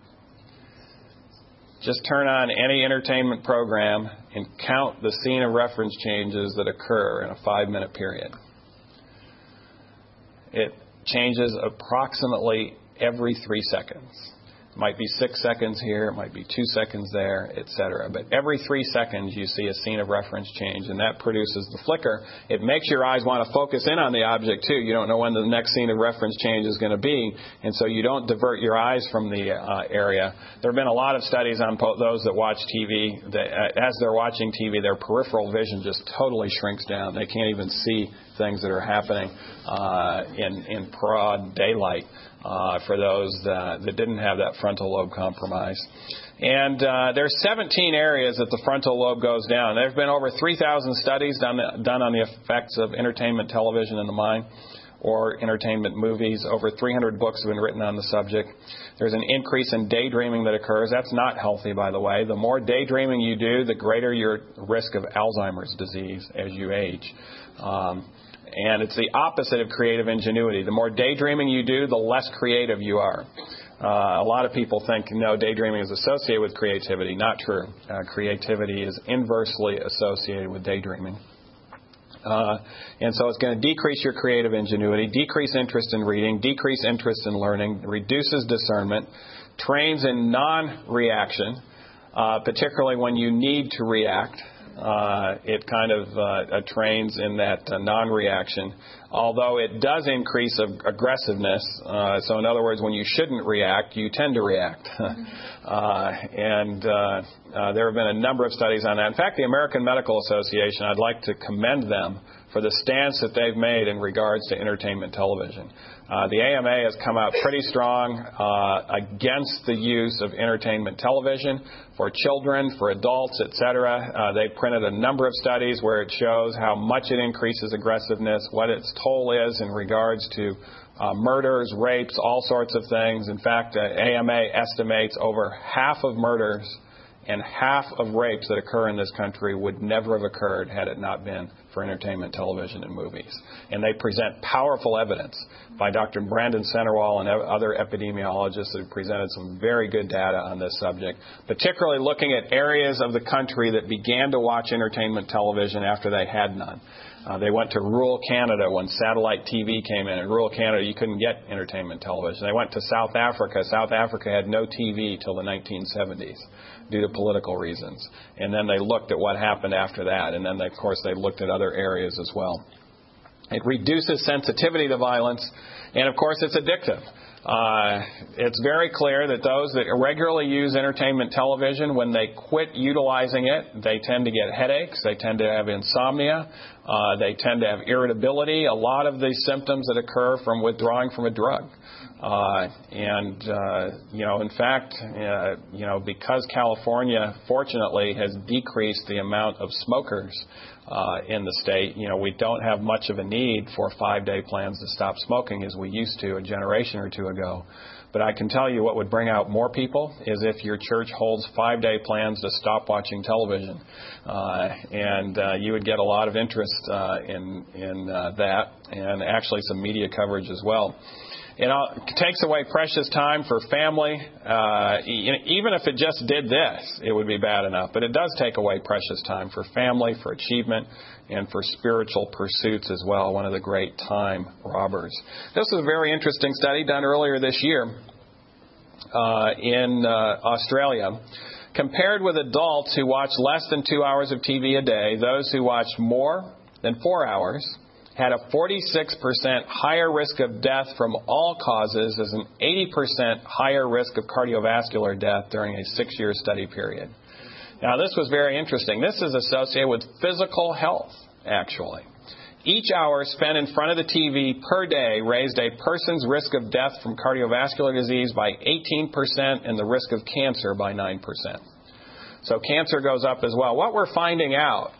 Just turn on any entertainment program and count the scene of reference changes that occur in a 5-minute period. It changes approximately every 3 seconds. It might be 6 seconds here, it might be 2 seconds there, etc. But every 3 seconds you see a scene of reference change, and that produces the flicker. It makes your eyes want to focus in on the object too. You don't know when the next scene of reference change is going to be, and so you don't divert your eyes from the area. There have been a lot of studies on those that watch TV, that as they're watching TV, their peripheral vision just totally shrinks down. They can't even see things that are happening in broad daylight. For those that didn't have that frontal lobe compromise. And there's 17 areas that the frontal lobe goes down. There have been over 3,000 studies done on the effects of entertainment television in the mind or entertainment movies. Over 300 books have been written on the subject. There's an increase in daydreaming that occurs. That's not healthy, by the way. The more daydreaming you do, the greater your risk of Alzheimer's disease as you age. And it's the opposite of creative ingenuity. The more daydreaming you do, the less creative you are. A lot of people think, no, daydreaming is associated with creativity. Not true. Creativity is inversely associated with daydreaming. And so it's going to decrease your creative ingenuity, decrease interest in reading, decrease interest in learning, reduces discernment, trains in non-reaction, particularly when you need to react. It kind of trains in that non-reaction, although it does increase aggressiveness. So in other words, when you shouldn't react, you tend to react. And there have been a number of studies on that. In fact, the American Medical Association, I'd like to commend them for the stance that they've made in regards to entertainment television. The AMA has come out pretty strong against the use of entertainment television for children, for adults, etc. They printed a number of studies where it shows how much it increases aggressiveness, what its toll is in regards to murders, rapes, all sorts of things. In fact, AMA estimates over half of murders and half of rapes that occur in this country would never have occurred had it not been for entertainment television and movies. And they present powerful evidence by Dr. Brandon Centerwall and other epidemiologists who presented some very good data on this subject, particularly looking at areas of the country that began to watch entertainment television after they had none. They went to rural Canada when satellite TV came in. In rural Canada, you couldn't get entertainment television. They went to South Africa. South Africa had no TV till the 1970s due to political reasons. And then they looked at what happened after that. And then, of course, they looked at other areas as well. It reduces sensitivity to violence. And, of course, it's addictive. It's very clear that those that regularly use entertainment television, when they quit utilizing it, they tend to get headaches, they tend to have insomnia, they tend to have irritability, a lot of the symptoms that occur from withdrawing from a drug. In fact, because California, fortunately, has decreased the amount of smokers in the state, we don't have much of a need for 5-day plans to stop smoking as we used to a generation or two ago. But I can tell you what would bring out more people is if your church holds 5-day plans to stop watching television. You would get a lot of interest in that, and actually some media coverage as well. It takes away precious time for family. Even if it just did this, it would be bad enough. But it does take away precious time for family, for achievement, and for spiritual pursuits as well. One of the great time robbers. This was a very interesting study done earlier this year in Australia. Compared with adults who watch less than 2 hours of TV a day, those who watch more than 4 hours had a 46% higher risk of death from all causes as an 80% higher risk of cardiovascular death during a 6-year study period. Now, this was very interesting. This is associated with physical health, actually. Each hour spent in front of the TV per day raised a person's risk of death from cardiovascular disease by 18% and the risk of cancer by 9%. So cancer goes up as well. What we're finding out,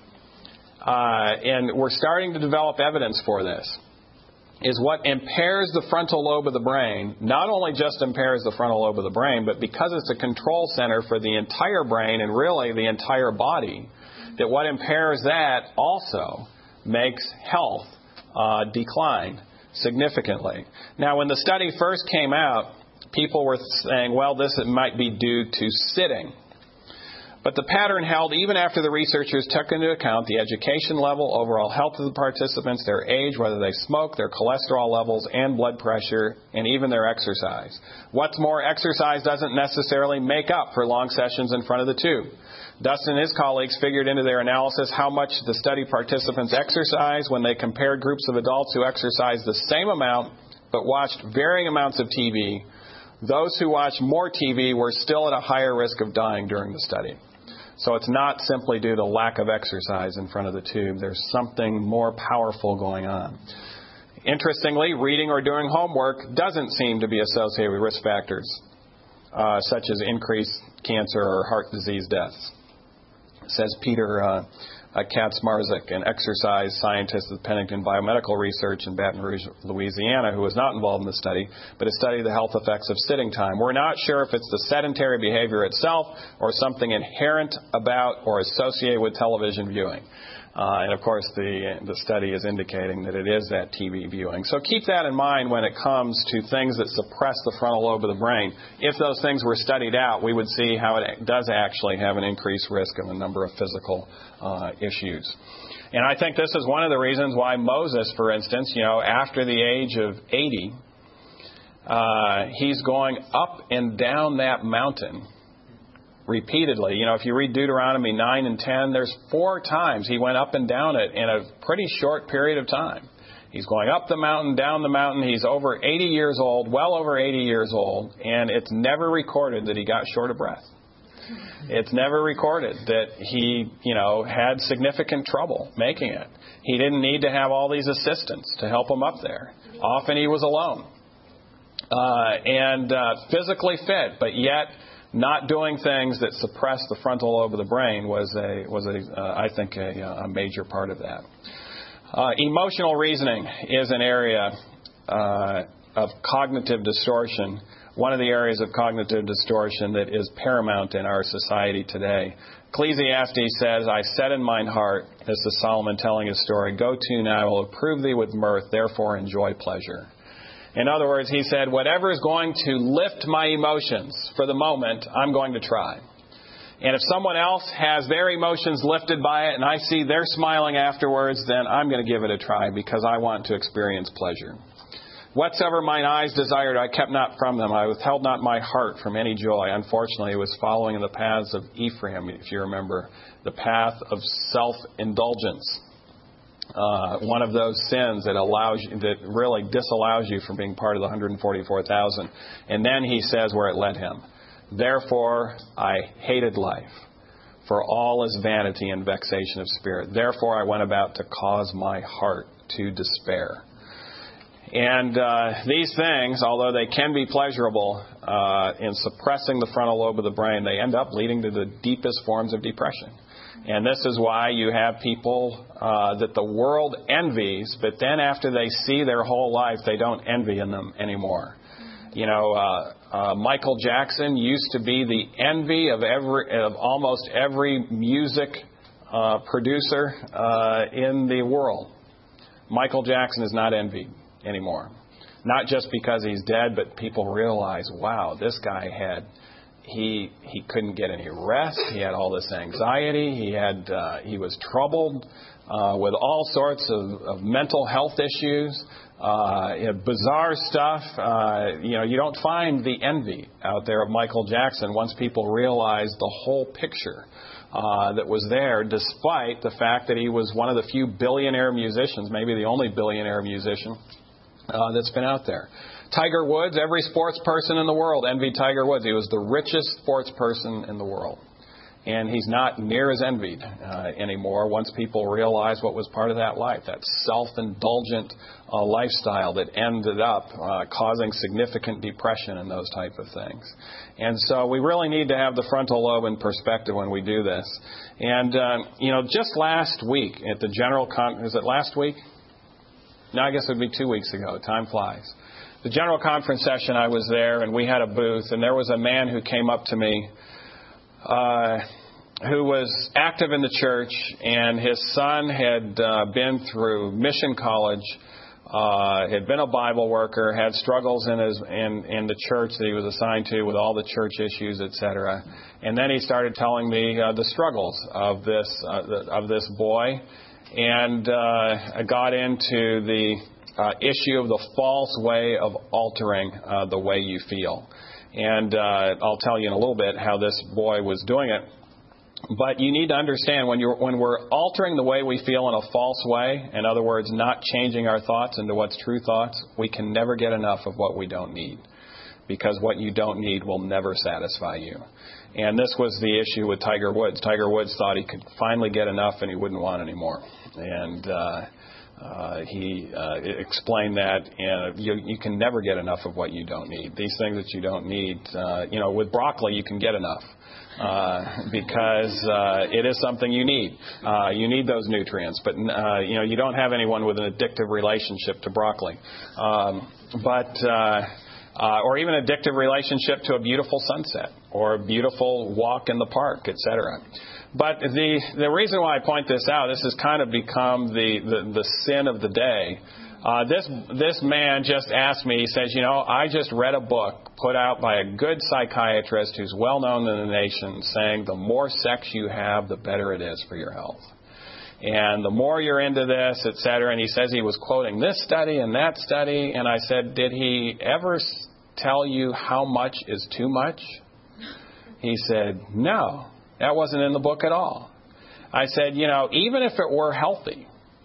and we're starting to develop evidence for this, is what impairs the frontal lobe of the brain, not only just impairs the frontal lobe of the brain, but because it's a control center for the entire brain and really the entire body, that what impairs that also makes health decline significantly. Now, when the study first came out, people were saying, well, this might be due to sitting. But the pattern held even after the researchers took into account the education level, overall health of the participants, their age, whether they smoke, their cholesterol levels, and blood pressure, and even their exercise. What's more, exercise doesn't necessarily make up for long sessions in front of the tube. Dustin and his colleagues figured into their analysis how much the study participants exercised when they compared groups of adults who exercised the same amount but watched varying amounts of TV. Those who watched more TV were still at a higher risk of dying during the study. So it's not simply due to lack of exercise in front of the tube. There's something more powerful going on. Interestingly, reading or doing homework doesn't seem to be associated with risk factors such as increased cancer or heart disease deaths, says Peter Kaczmarzyk, an exercise scientist at Pennington Biomedical Research in Baton Rouge, Louisiana, who was not involved in the study, but has studied the health effects of sitting time. We're not sure if it's the sedentary behavior itself or something inherent about or associated with television viewing. And, of course, the study is indicating that it is that TV viewing. So keep that in mind when it comes to things that suppress the frontal lobe of the brain. If those things were studied out, we would see how it does actually have an increased risk of a number of physical issues. And I think this is one of the reasons why Moses, for instance, after the age of 80, he's going up and down that mountain repeatedly. If you read Deuteronomy 9 and 10, there's 4 times he went up and down it in a pretty short period of time. He's going up the mountain, down the mountain. He's over 80 years old, well over 80 years old, and it's never recorded that he got short of breath. It's never recorded that he, had significant trouble making it. He didn't need to have all these assistants to help him up there. Often he was alone. And physically fit, but yet not doing things that suppress the frontal lobe of the brain was I think a major part of that. Emotional reasoning is an area of cognitive distortion, one of the areas of cognitive distortion that is paramount in our society today. Ecclesiastes says, I said in mine heart, this is Solomon telling his story, go to now, I will approve thee with mirth, therefore enjoy pleasure. In other words, he said, whatever is going to lift my emotions for the moment, I'm going to try. And if someone else has their emotions lifted by it and I see they're smiling afterwards, then I'm going to give it a try because I want to experience pleasure. Whatsoever mine eyes desired, I kept not from them. I withheld not my heart from any joy. Unfortunately, it was following in the paths of Ephraim, if you remember, the path of self-indulgence. One of those sins that really disallows you from being part of the 144,000. And then he says where it led him. Therefore, I hated life, for all is vanity and vexation of spirit. Therefore, I went about to cause my heart to despair. And these things, although they can be pleasurable in suppressing the frontal lobe of the brain, they end up leading to the deepest forms of depression. And this is why you have people that the world envies, but then after they see their whole life, they don't envy in them anymore. You know, Michael Jackson used to be the envy of almost every music producer in the world. Michael Jackson is not envied anymore. Not just because he's dead, but people realize, wow, this guy he couldn't get any rest. He had all this anxiety. He was troubled with all sorts of mental health issues, bizarre stuff. You don't find the envy out there of Michael Jackson once people realize the whole picture that was there, despite the fact that he was one of the few billionaire musicians, maybe the only billionaire musician that's been out there. Tiger Woods, every sports person in the world envied Tiger Woods. He was the richest sports person in the world. And he's not near as envied anymore once people realize what was part of that life, that self-indulgent lifestyle that ended up causing significant depression and those type of things. And so we really need to have the frontal lobe in perspective when we do this. And, just last week at the General Conference, is it last week? No, I guess it would be 2 weeks ago. Time flies. The General Conference session, I was there, and we had a booth, and there was a man who came up to me who was active in the church, and his son had been through mission college, had been a Bible worker, had struggles in the church that he was assigned to with all the church issues, etc. And then he started telling me the struggles of this boy, and I got into the issue of the false way of altering the way you feel. And I'll tell you in a little bit how this boy was doing it. But you need to understand when we're altering the way we feel in a false way, in other words, not changing our thoughts into what's true thoughts, we can never get enough of what we don't need. Because what you don't need will never satisfy you. And this was the issue with Tiger Woods. Tiger Woods thought he could finally get enough and he wouldn't want any more. And he explained that you can never get enough of what you don't need. These things that you don't need, with broccoli you can get enough because it is something you need. You need those nutrients, but you don't have anyone with an addictive relationship to broccoli, or even an addictive relationship to a beautiful sunset or a beautiful walk in the park, etc. But the reason why I point this out, this has kind of become the sin of the day. This man just asked me, he says, I just read a book put out by a good psychiatrist who's well known in the nation saying the more sex you have, the better it is for your health. And the more you're into this, et cetera. And he says he was quoting this study and that study. And I said, did he ever tell you how much is too much? He said, no. That wasn't in the book at all. I said, even if it were healthy,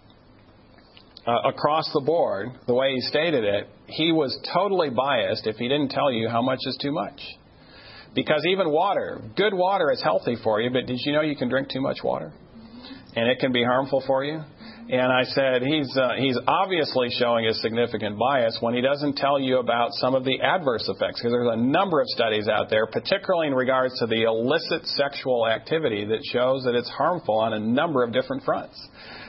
across the board, the way he stated it, he was totally biased if he didn't tell you how much is too much. Because even water, good water is healthy for you, but did you know you can drink too much water? And it can be harmful for you? And I said, he's obviously showing a significant bias when he doesn't tell you about some of the adverse effects. Because there's a number of studies out there, particularly in regards to the illicit sexual activity, that shows that it's harmful on a number of different fronts.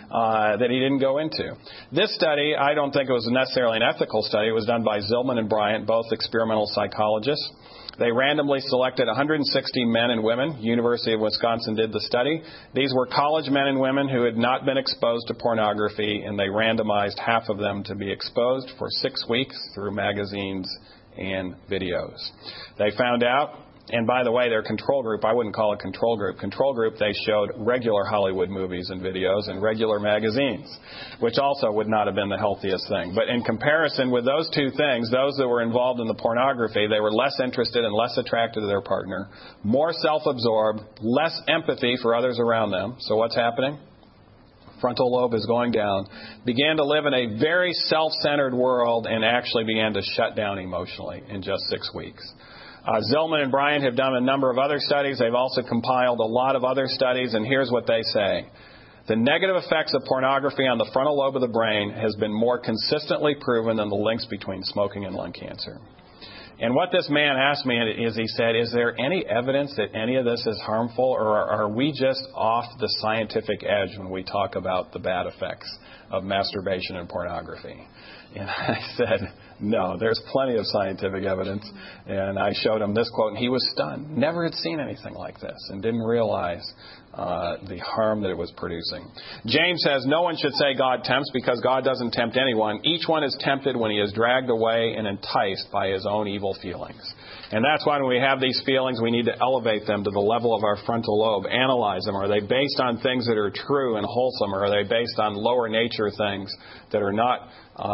that he didn't go into. This study, I don't think it was necessarily an ethical study. It was done by Zillman and Bryant, both experimental psychologists. They randomly selected 160 men and women. University of Wisconsin did the study. These were college men and women who had not been exposed to pornography, and they randomized half of them to be exposed for 6 weeks through magazines and videos. They found out, and by the way, their control group, I wouldn't call it control group. Control group, they showed regular Hollywood movies and videos and regular magazines, which also would not have been the healthiest thing. But in comparison with those two things, those that were involved in the pornography, they were less interested and less attracted to their partner, more self-absorbed, less empathy for others around them. So what's happening? Frontal lobe is going down, began to live in a very self-centered world, and actually began to shut down emotionally in just 6 weeks. Zillman and Bryant have done a number of other studies. They've also compiled a lot of other studies, and here's what they say. The negative effects of pornography on the frontal lobe of the brain has been more consistently proven than the links between smoking and lung cancer. And what this man asked me is, he said, is there any evidence that any of this is harmful, or are we just off the scientific edge when we talk about the bad effects of masturbation and pornography? And I said, no, there's plenty of scientific evidence. And I showed him this quote, and he was stunned. Never had seen anything like this and didn't realize the harm that it was producing. James says, no one should say God tempts, because God doesn't tempt anyone. Each one is tempted when he is dragged away and enticed by his own evil feelings. And that's why when we have these feelings, we need to elevate them to the level of our frontal lobe, analyze them. Are they based on things that are true and wholesome, or are they based on lower nature things that are not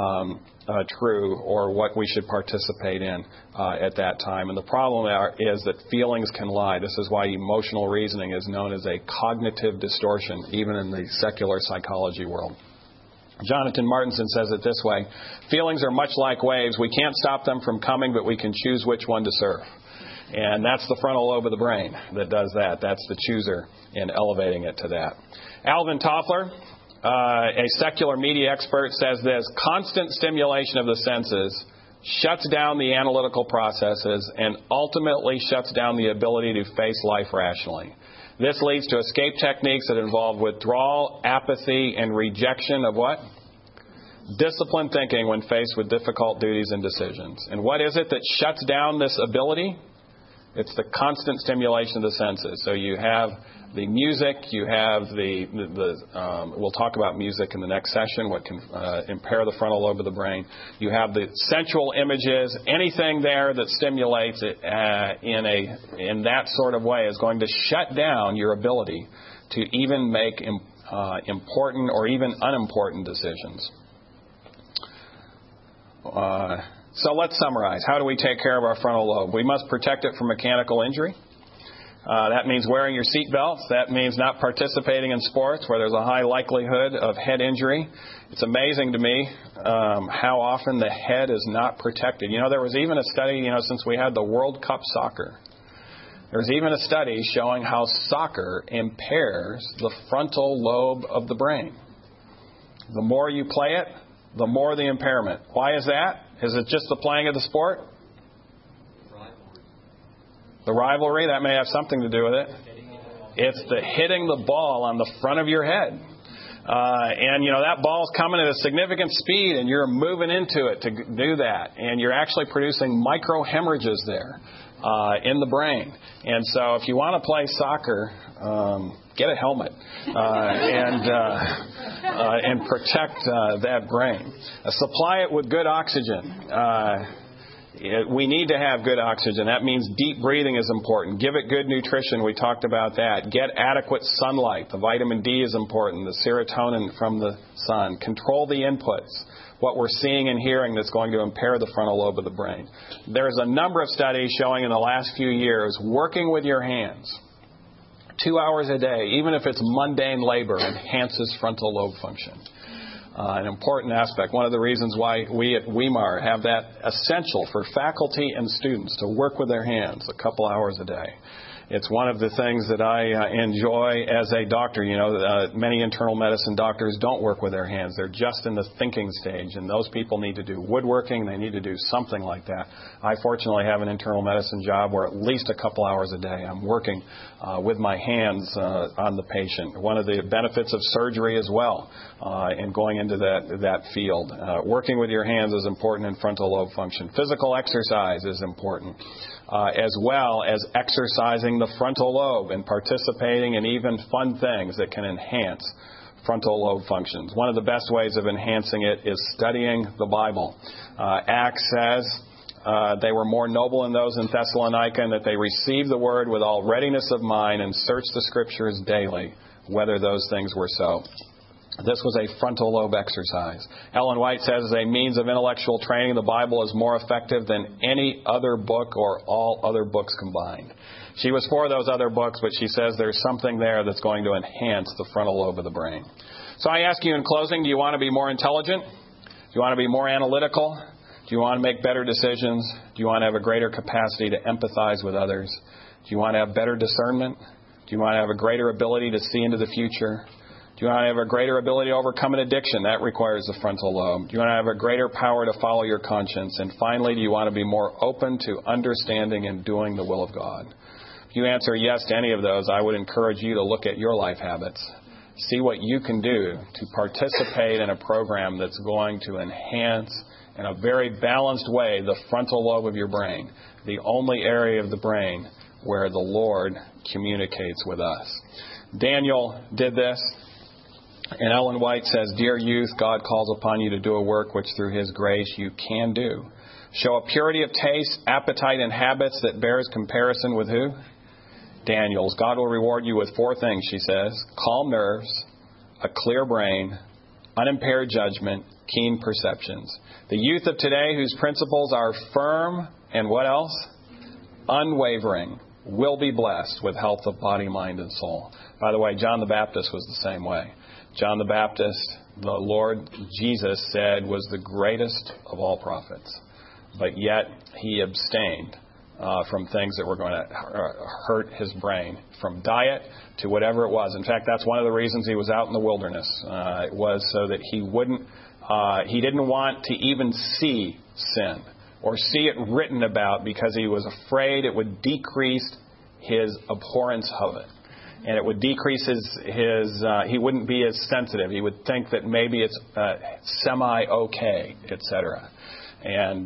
true, or what we should participate in at that time? And the problem is that feelings can lie. This is why emotional reasoning is known as a cognitive distortion, even in the secular psychology world. Jonathan Martinson says it this way: feelings are much like waves. We can't stop them from coming, but we can choose which one to surf. And that's the frontal lobe of the brain that does that. That's the chooser in elevating it to that. Alvin Toffler, a secular media expert, says this: constant stimulation of the senses shuts down the analytical processes and ultimately shuts down the ability to face life rationally. This leads to escape techniques that involve withdrawal, apathy, and rejection of what? Disciplined thinking when faced with difficult duties and decisions. And what is it that shuts down this ability? It's the constant stimulation of the senses. So you have the music, you have we'll talk about music in the next session, what can impair the frontal lobe of the brain. You have the sensual images. Anything there that stimulates it in that sort of way is going to shut down your ability to even make important or even unimportant decisions. So let's summarize. How do we take care of our frontal lobe? We must protect it from mechanical injury. That means wearing your seat belts. That means not participating in sports where there's a high likelihood of head injury. It's amazing to me how often the head is not protected. You know, there was even a study, since we had the World Cup soccer, there's even a study showing how soccer impairs the frontal lobe of the brain. The more you play it, the more the impairment. Why is that? Is it just the playing of the sport? The rivalry, that may have something to do with it. It's the hitting the ball on the front of your head. And that ball's coming at a significant speed, and you're moving into it to do that. And you're actually producing micro hemorrhages there in the brain. And so if you want to play soccer, get a helmet and protect that brain. Supply it with good oxygen. We need to have good oxygen. That means deep breathing is important. Give it good nutrition. We talked about that. Get adequate sunlight. The vitamin D is important. The serotonin from the sun. Control the inputs. What we're seeing and hearing that's going to impair the frontal lobe of the brain. There's a number of studies showing in the last few years working with your hands 2 hours a day, even if it's mundane labor, enhances frontal lobe function. An important aspect. One of the reasons why we at Weimar have that essential for faculty and students to work with their hands a couple hours a day It's one of the things that I enjoy as a doctor. Many internal medicine doctors don't work with their hands. They're just in the thinking stage, and those people need to do woodworking. They need to do something like that. I fortunately have an internal medicine job where at least a couple hours a day I'm working with my hands on the patient. One of the benefits of surgery as well in going into that field. Working with your hands is important in frontal lobe function. Physical exercise is important. As well as exercising the frontal lobe and participating in even fun things that can enhance frontal lobe functions. One of the best ways of enhancing it is studying the Bible. Acts says they were more noble in those in Thessalonica, and that they received the word with all readiness of mind and searched the Scriptures daily, whether those things were so. This was a frontal lobe exercise. Ellen White says, as a means of intellectual training, the Bible is more effective than any other book or all other books combined. She was for those other books, but she says there's something there that's going to enhance the frontal lobe of the brain. So I ask you in closing, do you want to be more intelligent? Do you want to be more analytical? Do you want to make better decisions? Do you want to have a greater capacity to empathize with others? Do you want to have better discernment? Do you want to have a greater ability to see into the future? Do you want to have a greater ability to overcome an addiction? That requires the frontal lobe. Do you want to have a greater power to follow your conscience? And finally, do you want to be more open to understanding and doing the will of God? If you answer yes to any of those, I would encourage you to look at your life habits. See what you can do to participate in a program that's going to enhance, in a very balanced way, the frontal lobe of your brain, the only area of the brain where the Lord communicates with us. Daniel did this. And Ellen White says, dear youth, God calls upon you to do a work which through His grace you can do. Show a purity of taste, appetite, and habits that bears comparison with who? Daniel's. God will reward you with 4 things, she says. Calm nerves, a clear brain, unimpaired judgment, keen perceptions. The youth of today whose principles are firm and what else? Unwavering, will be blessed with health of body, mind, and soul. By the way, John the Baptist was the same way. John the Baptist, the Lord Jesus said, was the greatest of all prophets. But yet he abstained from things that were going to hurt his brain, from diet to whatever it was. In fact, that's one of the reasons he was out in the wilderness. It was so that he didn't want to even see sin or see it written about, because he was afraid it would decrease his abhorrence of it. And it would decrease he wouldn't be as sensitive. He would think that maybe it's semi-okay, etc. And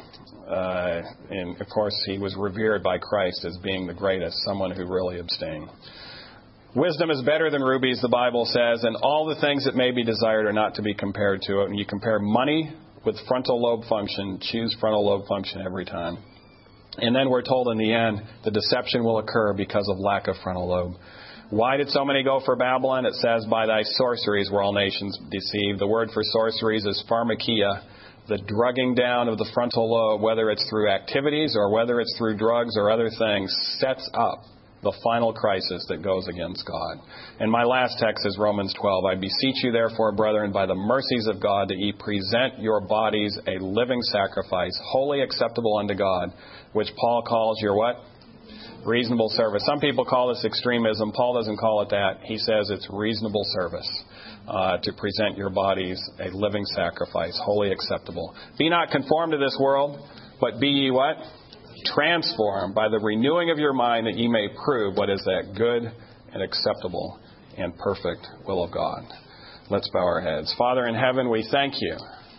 of course, he was revered by Christ as being the greatest, someone who really abstained. Wisdom is better than rubies, the Bible says, and all the things that may be desired are not to be compared to it. When you compare money with frontal lobe function, choose frontal lobe function every time. And then we're told in the end, the deception will occur because of lack of frontal lobe. Why did so many go for Babylon? It says, by thy sorceries were all nations deceived. The word for sorceries is pharmakia, the drugging down of the frontal lobe, whether it's through activities or whether it's through drugs or other things, sets up the final crisis that goes against God. And my last text is Romans 12. I beseech you, therefore, brethren, by the mercies of God, that ye present your bodies a living sacrifice, wholly acceptable unto God, which Paul calls your what? Reasonable service. Some people call this extremism. Paul doesn't call it that. He says it's reasonable service to present your bodies a living sacrifice, wholly acceptable. Be not conformed to this world, but be ye what? Transformed by the renewing of your mind, that ye may prove what is that good and acceptable and perfect will of God. Let's bow our heads. Father in heaven, we thank you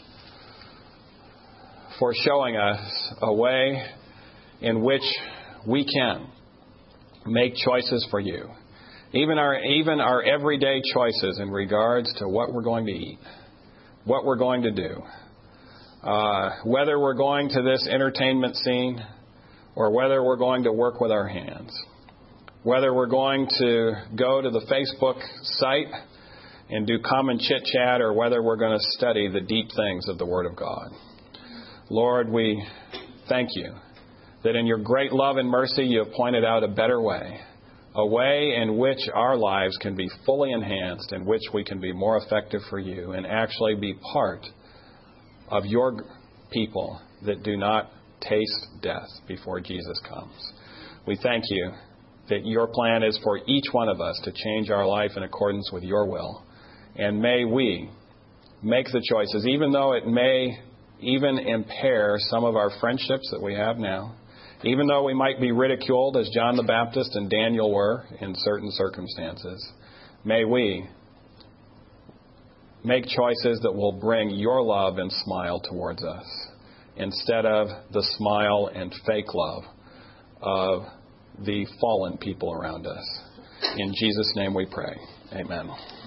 for showing us a way in which we can make choices for you. Even our everyday choices in regards to what we're going to eat, what we're going to do, whether we're going to this entertainment scene or whether we're going to work with our hands, whether we're going to go to the Facebook site and do common chit-chat, or whether we're going to study the deep things of the Word of God. Lord, we thank you that in your great love and mercy you have pointed out a better way, a way in which our lives can be fully enhanced, in which we can be more effective for you and actually be part of your people that do not taste death before Jesus comes. We thank you that your plan is for each one of us to change our life in accordance with your will. And may we make the choices, even though it may even impair some of our friendships that we have now, even though we might be ridiculed as John the Baptist and Daniel were in certain circumstances. May we make choices that will bring your love and smile towards us instead of the smile and fake love of the fallen people around us. In Jesus' name we pray. Amen.